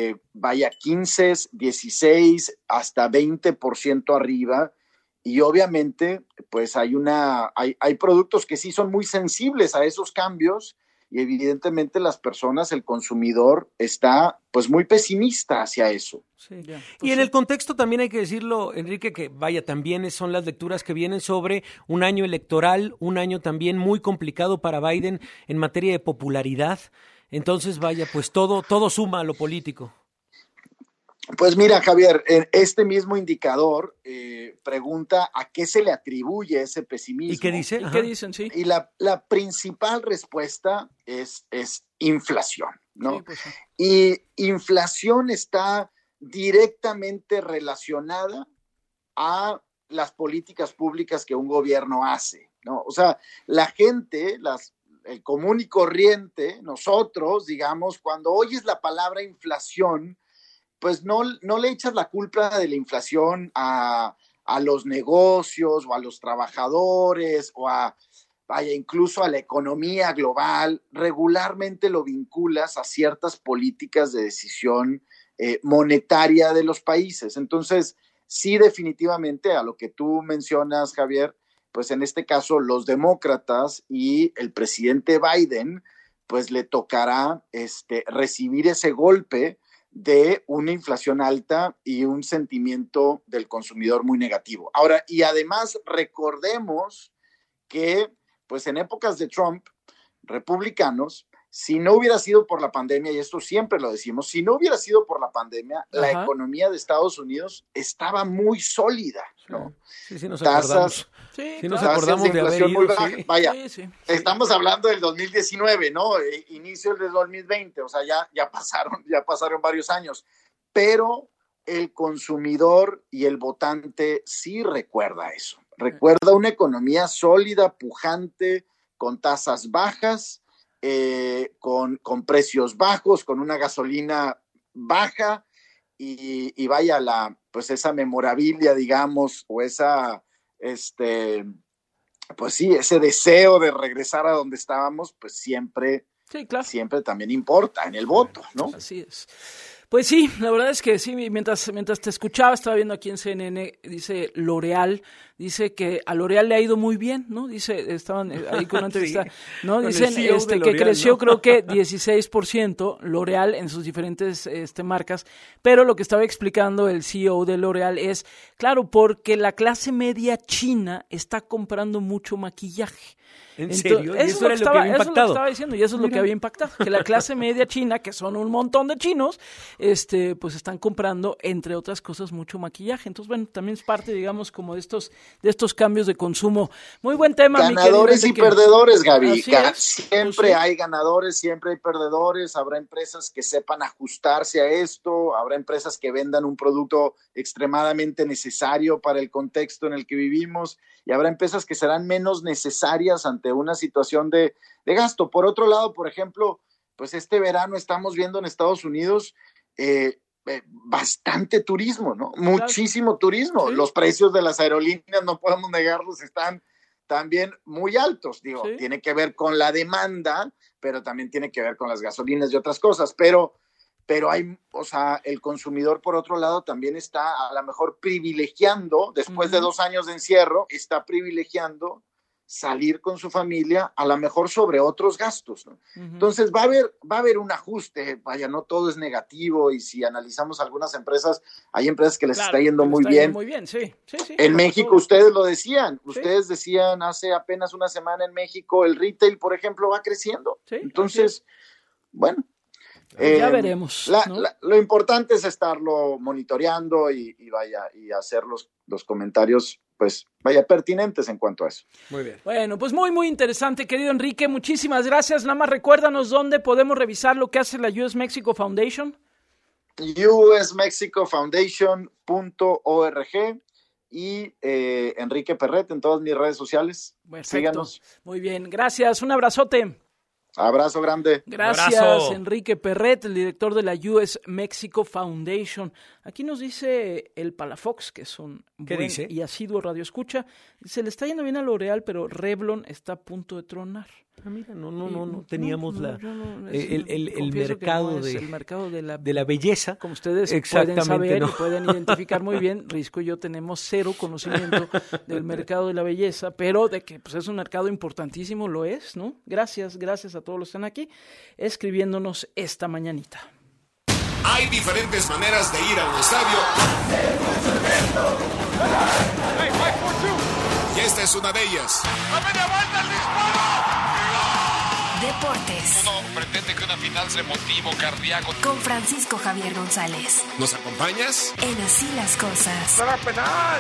15, 16, hasta 20% arriba, y obviamente, pues hay productos que sí son muy sensibles a esos cambios, y evidentemente las personas, el consumidor, está pues muy pesimista hacia eso. Sí. Y en el contexto también hay que decirlo, Enrique, que también son las lecturas que vienen sobre un año electoral, un año también muy complicado para Biden en materia de popularidad. Entonces, pues todo suma a lo político. Pues mira, Javier, este mismo indicador pregunta a qué se le atribuye ese pesimismo. ¿Y qué dice? ¿Y qué dicen? Sí. Y la principal respuesta es inflación, ¿no? Sí, pues sí. Y inflación está directamente relacionada a las políticas públicas que un gobierno hace, ¿no? O sea, la gente, el común y corriente, nosotros, digamos, cuando oyes la palabra inflación, pues no le echas la culpa de la inflación a los negocios o a los trabajadores o incluso a la economía global. Regularmente lo vinculas a ciertas políticas de decisión monetaria de los países. Entonces, sí, definitivamente a lo que tú mencionas, Javier, pues en este caso los demócratas y el presidente Biden, pues le tocará recibir ese golpe de una inflación alta y un sentimiento del consumidor muy negativo. Ahora, y además recordemos que, pues en épocas de Trump, republicanos, si no hubiera sido por la pandemia, y esto siempre lo decimos, si no hubiera sido por la pandemia, la economía de Estados Unidos estaba muy sólida, ¿no? Sí, nos acordamos. Sí, nos acordamos de haber ido, sí. Vaya, estamos hablando del 2019, ¿no? Inicio del 2020, o sea, ya pasaron varios años, pero el consumidor y el votante sí recuerda eso. Recuerda una economía sólida, pujante, con tasas bajas, con precios bajos, con una gasolina baja y vaya pues esa memorabilia, digamos, o esa, pues sí, ese deseo de regresar a donde estábamos, pues siempre también importa en el voto, ¿no? Así es. Pues sí, la verdad es que sí, mientras te escuchaba, estaba viendo aquí en CNN, dice L'Oreal, dice que a L'Oreal le ha ido muy bien, ¿no? Dice, estaban ahí con una entrevista, ¿no? Dicen que creció, ¿no? Creo que 16% L'Oreal en sus diferentes marcas, pero lo que estaba explicando el CEO de L'Oreal es, claro, porque la clase media china está comprando mucho maquillaje. ¿En serio? Eso era lo que había impactado. Eso es lo que estaba diciendo, y eso es lo que había impactado, que la clase media china, que son un montón de chinos, pues están comprando, entre otras cosas, mucho maquillaje. Entonces, bueno, también es parte, digamos, como de estos cambios de consumo. Muy buen tema, ganadores y perdedores, Gaby. Siempre hay ganadores, siempre hay perdedores. Habrá empresas que sepan ajustarse a esto, habrá empresas que vendan un producto extremadamente necesario para el contexto en el que vivimos, y habrá empresas que serán menos necesarias ante una situación de gasto. Por otro lado, por ejemplo, pues este verano estamos viendo en Estados Unidos bastante turismo, ¿no? Muchísimo turismo. Sí. Los precios de las aerolíneas, no podemos negarlos, están también muy altos. Digo, tiene que ver con la demanda, pero también tiene que ver con las gasolinas y otras cosas. Pero hay, o sea, el consumidor, por otro lado, también está a lo mejor privilegiando, después de 2 años de encierro, está privilegiando salir con su familia, a lo mejor sobre otros gastos, ¿no? Entonces va a haber un ajuste, vaya, no todo es negativo, y si analizamos algunas empresas, hay empresas que les está yendo muy bien. Muy bien, sí. En México ustedes lo decían, ustedes decían hace apenas una semana en México, el retail, por ejemplo, va creciendo. Entonces, bueno. Ya veremos, ¿no? Lo importante es estarlo monitoreando y hacer los comentarios, pues, pertinentes en cuanto a eso. Muy bien. Bueno, pues muy interesante, querido Enrique, muchísimas gracias. Nada más recuérdanos dónde podemos revisar lo que hace la US Mexico Foundation. usmexicofoundation.org y Enrique Perret en todas mis redes sociales. Perfecto. Síganos. Muy bien, gracias, un abrazote. Abrazo grande. Gracias, Enrique Perret, el director de la US Mexico Foundation. Aquí nos dice el Palafox, que es un buen y asiduo radioescucha, se le está yendo bien a L'Oreal, pero Revlon está a punto de tronar. Mira, no teníamos el mercado de la belleza. Como ustedes pueden saber y pueden identificar muy bien, Risco y yo tenemos cero conocimiento del mercado de la belleza, pero de que pues es un mercado importantísimo, lo es, ¿no? Gracias a todos los que están aquí escribiéndonos esta mañanita. Hay diferentes maneras de ir a un estadio. Y esta es una de ellas. Deportes. Uno pretende que una final sea motivo cardíaco. Con Francisco Javier González. ¿Nos acompañas? En Así las Cosas. ¡Será penal!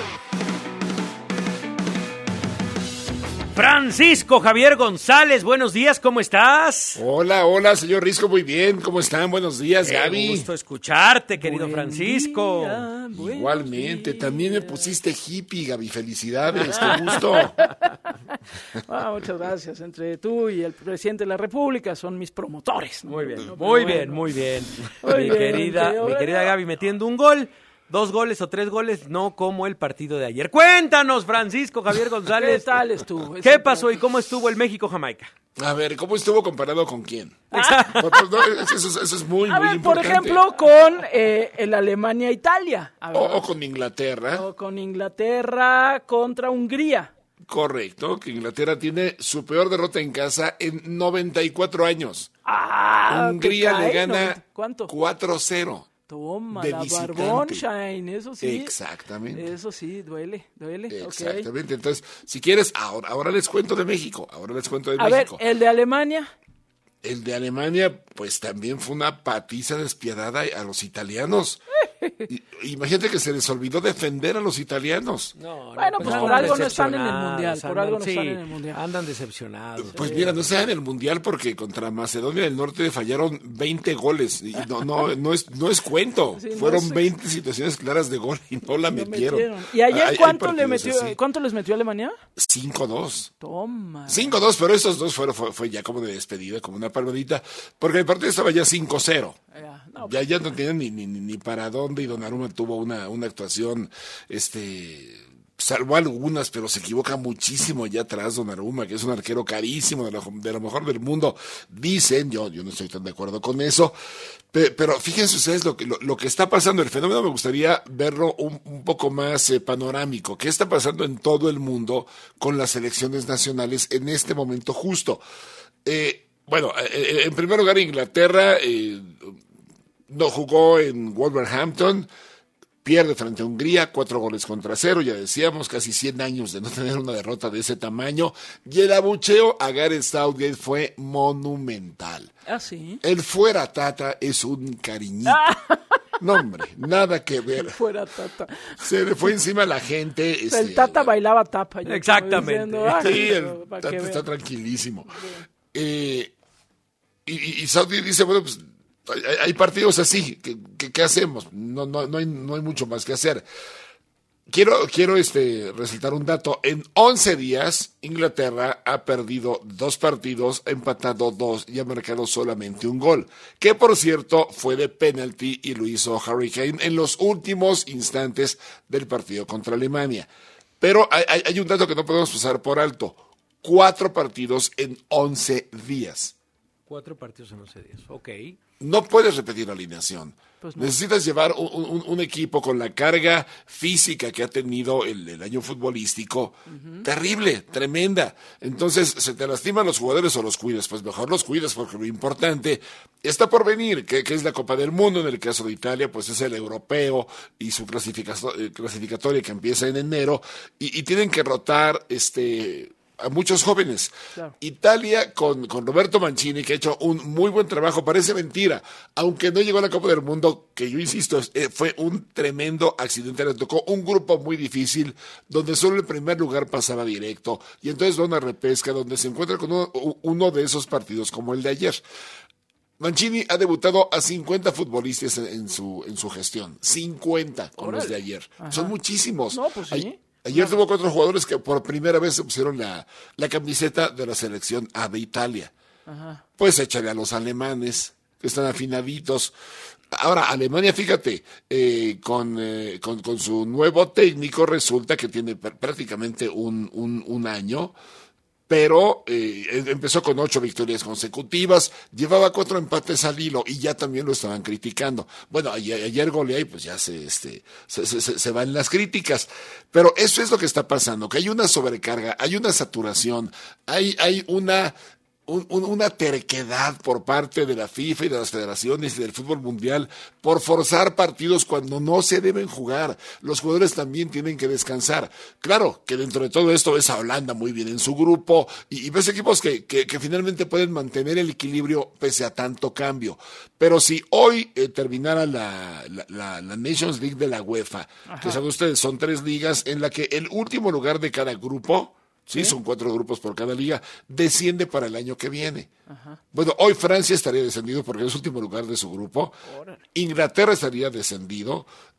Francisco Javier González, buenos días, ¿cómo estás? Hola, señor Risco, muy bien, ¿cómo están? Buenos días, Gaby. Qué gusto escucharte, querido Francisco. Igualmente, también me pusiste hippie, Gaby, felicidades, qué gusto. Muchas gracias. Entre tú y el presidente de la República son mis promotores, ¿no? Muy bien, No, muy pero bien, bueno. muy bien. Muy Mi bien, querida Gaby metiendo un gol. 2 goles o 3 goles, no como el partido de ayer. Cuéntanos, Francisco Javier González. ¿Qué tal estuvo? ¿Qué pasó y cómo estuvo el México-Jamaica? A ver, ¿cómo estuvo comparado con quién? Ah. No, eso es muy, A muy ver, importante. por ejemplo, con el Alemania-Italia. O con Inglaterra. O con Inglaterra contra Hungría. Correcto, que Inglaterra tiene su peor derrota en casa en 94 años. Hungría le gana ¿Cuánto? 4-0. Toma, de la visitante. Barbonshine, eso sí. Exactamente. Eso sí, duele. Exactamente. Okay. Entonces, si quieres, ahora les cuento de México. A ver, el de Alemania. El de Alemania, pues también fue una patiza despiadada a los italianos. Imagínate que se les olvidó defender a los italianos. Bueno, pues por algo no están en el Mundial. Por algo no están en el Mundial. Andan decepcionados. Pues mira, no están en el Mundial porque contra Macedonia del Norte fallaron 20 goles. Y no es cuento. Sí, Fueron 20 situaciones claras de gol y no la metieron. ¿Y ayer cuánto les metió Alemania? 5-2. Toma. 5-2, pero esos dos fue ya como de despedida, como una palmadita, porque el partido estaba ya 5-0. Ya no tenían ni para dónde, y Donnarumma tuvo una actuación, salvó algunas, pero se equivoca muchísimo allá atrás Donnarumma, que es un arquero carísimo, de lo mejor del mundo, dicen. Yo no estoy tan de acuerdo con eso, pero fíjense ustedes lo que está pasando. El fenómeno me gustaría verlo un poco más panorámico. ¿Qué está pasando en todo el mundo con las selecciones nacionales en este momento justo? Bueno, en primer lugar, Inglaterra no jugó en Wolverhampton, pierde frente a Hungría, 4-0, ya decíamos, casi 100 años de no tener una derrota de ese tamaño, y el abucheo a Gareth Southgate fue monumental. Ah, sí. El fuera Tata es un cariñito. No, hombre, nada que ver. Fuera Tata. Se le fue encima a la gente. El Tata bailaba tapa. Exactamente. Sí, el Tata está tranquilísimo. Y Southgate dice, bueno, pues hay partidos así, ¿qué hacemos? No hay mucho más que hacer. Quiero resaltar un dato. En 11 días, Inglaterra ha perdido 2 partidos, ha empatado 2 y ha marcado solamente un gol, que por cierto fue de penalti y lo hizo Harry Kane en los últimos instantes del partido contra Alemania. Pero hay un dato que no podemos pasar por alto. 4 partidos en 11 días. 4 partidos en 11 días, ok. No puedes repetir la alineación. Pues no. Necesitas llevar un equipo con la carga física que ha tenido el año futbolístico. Terrible, tremenda. Entonces, ¿se te lastiman los jugadores o los cuidas? Pues mejor los cuidas, porque lo importante está por venir, que es la Copa del Mundo. En el caso de Italia, pues es el europeo y su clasificatoria que empieza en enero. Y tienen que rotar a muchos jóvenes. Claro. Italia con Roberto Mancini, que ha hecho un muy buen trabajo, parece mentira, aunque no llegó a la Copa del Mundo, que yo insisto, fue un tremendo accidente, le tocó un grupo muy difícil, donde solo el primer lugar pasaba directo, y entonces va a una repesca donde se encuentra con uno de esos partidos como el de ayer. Mancini ha debutado a 50 futbolistas en su gestión, 50 con los de ayer. Ajá. Son muchísimos. No, pues sí. Ayer tuvo 4 jugadores que por primera vez se pusieron la camiseta de la selección A de Italia. Ajá. Pues échale a los alemanes, que están afinaditos. Ahora, Alemania, fíjate, con su nuevo técnico resulta que tiene prácticamente un año, pero empezó con 8 victorias consecutivas, llevaba 4 empates al hilo y ya también lo estaban criticando. Bueno, ayer goleó y pues ya se van las críticas. Pero eso es lo que está pasando, que hay una sobrecarga, hay una saturación, hay una terquedad por parte de la FIFA y de las federaciones y del fútbol mundial por forzar partidos cuando no se deben jugar. Los jugadores también tienen que descansar. Claro que dentro de todo esto ves a Holanda muy bien en su grupo y ves equipos que finalmente pueden mantener el equilibrio pese a tanto cambio. Pero si hoy terminara la Nations League de la UEFA, ajá, que saben ustedes, son 3 ligas en la que el último lugar de cada grupo, sí, son 4 grupos por cada liga, desciende para el año que viene. Ajá. Bueno, hoy Francia estaría descendido porque es el último lugar de su grupo. Órale. Inglaterra estaría descendido.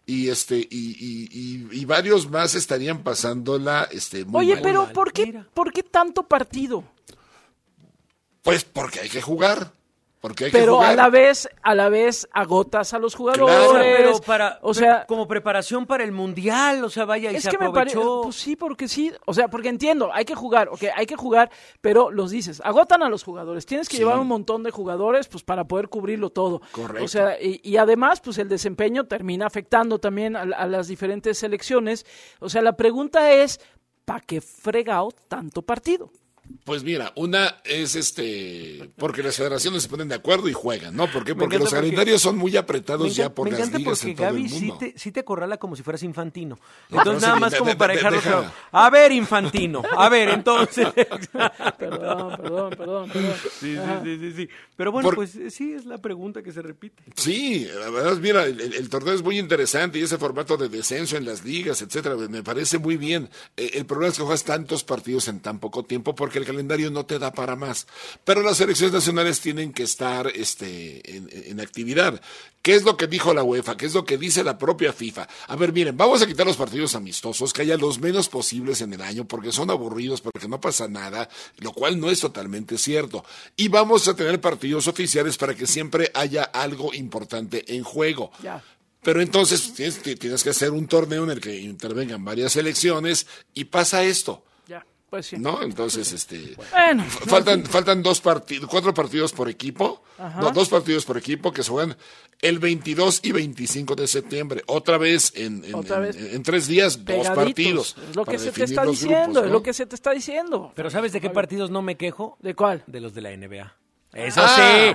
y varios más estarían pasándola muy Oye, mal. pero ¿por qué tanto partido? Pues porque hay que jugar. Pero a la vez agotas a los jugadores. Claro, pero como preparación para el Mundial, o sea, vaya, y se aprovechó. Pues sí, porque entiendo, hay que jugar, pero los dices, agotan a los jugadores, tienes que llevar un montón de jugadores pues para poder cubrirlo todo. Correcto. O sea, y además, pues el desempeño termina afectando también a las diferentes selecciones. O sea, la pregunta es, ¿para qué fregado tanto partido? Pues mira, una es porque las federaciones se ponen de acuerdo y juegan, ¿no? ¿Por qué? Porque los calendarios son muy apretados ya por las ligas en todo el mundo. Gaby sí te acorrala como si fueras Infantino. Entonces nada más como para dejarlo claro. A ver, Infantino, entonces. Perdón. Sí. Pero bueno, pues sí es la pregunta que se repite. Sí, la verdad, mira, el torneo es muy interesante y ese formato de descenso en las ligas, etcétera, me parece muy bien. El problema es que juegas tantos partidos en tan poco tiempo porque el calendario no te da para más. Pero las selecciones nacionales tienen que estar en actividad. ¿Qué es lo que dijo la UEFA? ¿Qué es lo que dice la propia FIFA? A ver, miren, vamos a quitar los partidos amistosos, que haya los menos posibles en el año, porque son aburridos, porque no pasa nada, lo cual no es totalmente cierto. Y vamos a tener partidos oficiales para que siempre haya algo importante en juego. Ya. Pero entonces tienes que hacer un torneo en el que intervengan varias selecciones y pasa esto. Pues sí. ¿No? Entonces, bueno, faltan 4 partidos por equipo. No, 2 partidos por equipo que se juegan el 22 y 25 de septiembre. Otra vez en 3 días, 2 partidos. Es lo que se te está diciendo, ¿no? Es lo que se te está diciendo. Pero ¿sabes de qué partidos no me quejo? ¿De cuál? De los de la NBA. Eso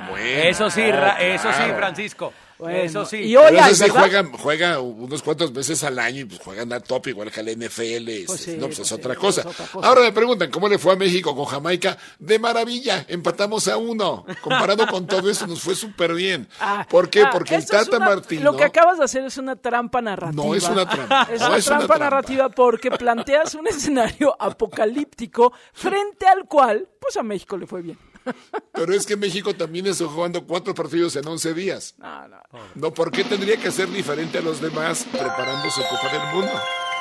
sí, Francisco. Bueno, eso sí. Y hoy juega unos cuantos veces al año y pues juegan a top igual que la NFL. Es otra cosa. Ahora me preguntan, ¿cómo le fue a México con Jamaica? De maravilla, empatamos a 1. Comparado con todo eso, nos fue súper bien. ¿Por qué? Porque el Tata Martino... Lo que acabas de hacer es una trampa narrativa. No es una trampa. Es una trampa narrativa porque planteas un escenario apocalíptico frente al cual, pues a México le fue bien. Pero es que México también está jugando 4 partidos en 11 días. No, ¿por qué tendría que ser diferente a los demás preparándose Copa del Mundo?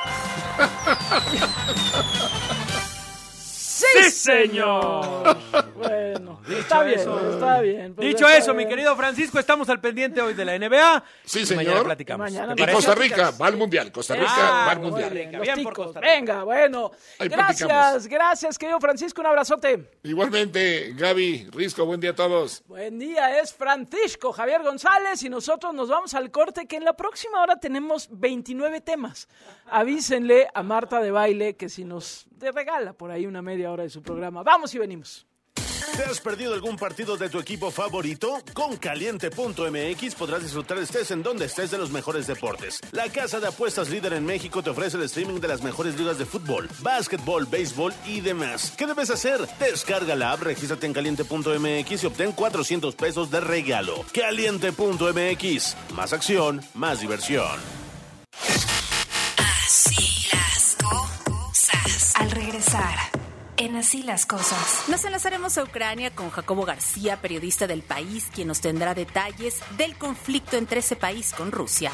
¡Sí, señor! Bueno, está bien. Pues dicho eso, mi querido Francisco, estamos al pendiente hoy de la NBA. Sí, señor. Mañana platicamos. Y Costa Rica va al Mundial. Costa Rica va al Mundial. Venga, bueno. Gracias, querido Francisco. Un abrazote. Igualmente, Gaby, Risco, buen día a todos. Buen día, es Francisco Javier González y nosotros nos vamos al corte que en la próxima hora tenemos 29 temas. Avísenle a Marta de Baile que si nos regala por ahí una media hora de su programa. Vamos y venimos. ¿Te has perdido algún partido de tu equipo favorito? Con Caliente.mx podrás disfrutar estés en donde estés de los mejores deportes. La casa de apuestas líder en México te ofrece el streaming de las mejores ligas de fútbol, básquetbol, béisbol y demás. ¿Qué debes hacer? Descarga la app, regístrate en Caliente.mx y obtén $400 de regalo. Caliente.mx. Más acción, más diversión. Así las cosas. Al regresar, en Así las Cosas. Nos enlazaremos a Ucrania con Jacobo García, periodista del País, quien nos tendrá detalles del conflicto entre ese país con Rusia.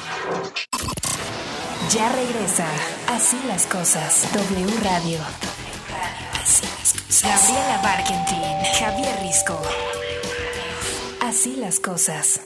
Ya regresa Así las Cosas. W Radio. Así las Cosas. Gabriela Barkentin, Javier Risco. Así las Cosas.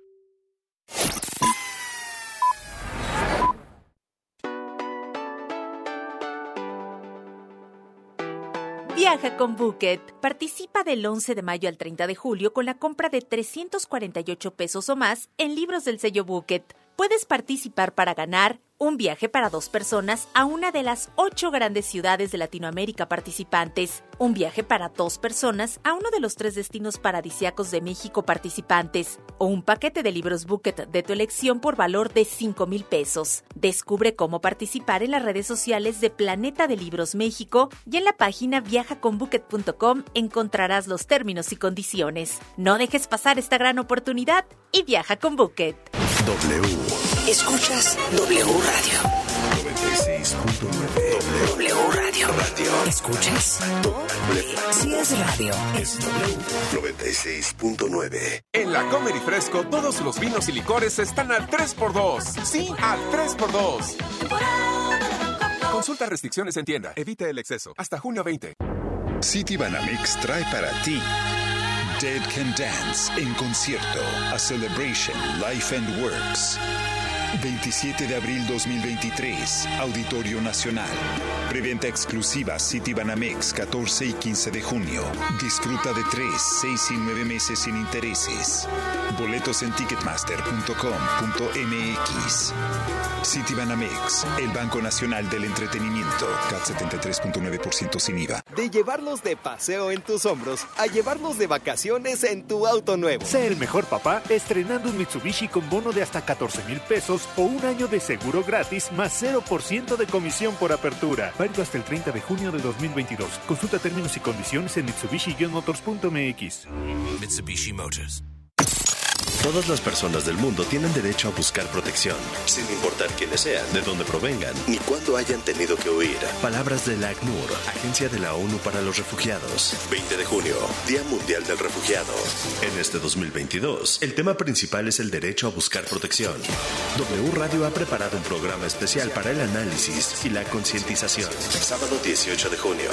Viaja con Booket. Participa del 11 de mayo al 30 de julio con la compra de $348 o más en libros del sello Booket. Puedes participar para ganar un viaje para 2 personas a una de las 8 grandes ciudades de Latinoamérica participantes, un viaje para 2 personas a uno de los 3 destinos paradisíacos de México participantes, o un paquete de libros Booket de tu elección por valor de $5,000. Descubre cómo participar en las redes sociales de Planeta de Libros México y en la página viajaconbooket.com encontrarás los términos y condiciones. No dejes pasar esta gran oportunidad y viaja con Booket. W. Escuchas W Radio. 96.9. W Radio. ¿Escuchas? Si es radio, es 96.9. En la Comer y Fresco, todos los vinos y licores están al 3x2. Sí, al 3x2. Consulta restricciones en tienda. Evita el exceso. Hasta junio 20. Citibanamex trae para ti Dead Can Dance en concierto, A Celebration, Life and Works. 27 de abril 2023, Auditorio Nacional. Preventa exclusiva Citibanamex 14 y 15 de junio. Disfruta de 3, 6 y 9 meses sin intereses. Boletos en ticketmaster.com.mx. Citibanamex, el Banco Nacional del Entretenimiento. CAT 73.9% sin IVA. De llevarlos de paseo en tus hombros a llevarlos de vacaciones en tu auto nuevo. Sé el mejor papá estrenando un Mitsubishi con bono de hasta 14,000 pesos o un año de seguro gratis más 0% de comisión por apertura. Válido hasta el 30 de junio de 2022. Consulta términos y condiciones en Mitsubishi-motors.mx. Mitsubishi Motors. Todas las personas del mundo tienen derecho a buscar protección, sin importar quiénes sean, de dónde provengan, ni cuándo hayan tenido que huir. Palabras de la ACNUR, Agencia de la ONU para los Refugiados. 20 de junio, Día Mundial del Refugiado. En este 2022, el tema principal es el derecho a buscar protección. W Radio ha preparado un programa especial para el análisis y la concientización. Sábado 18 de junio,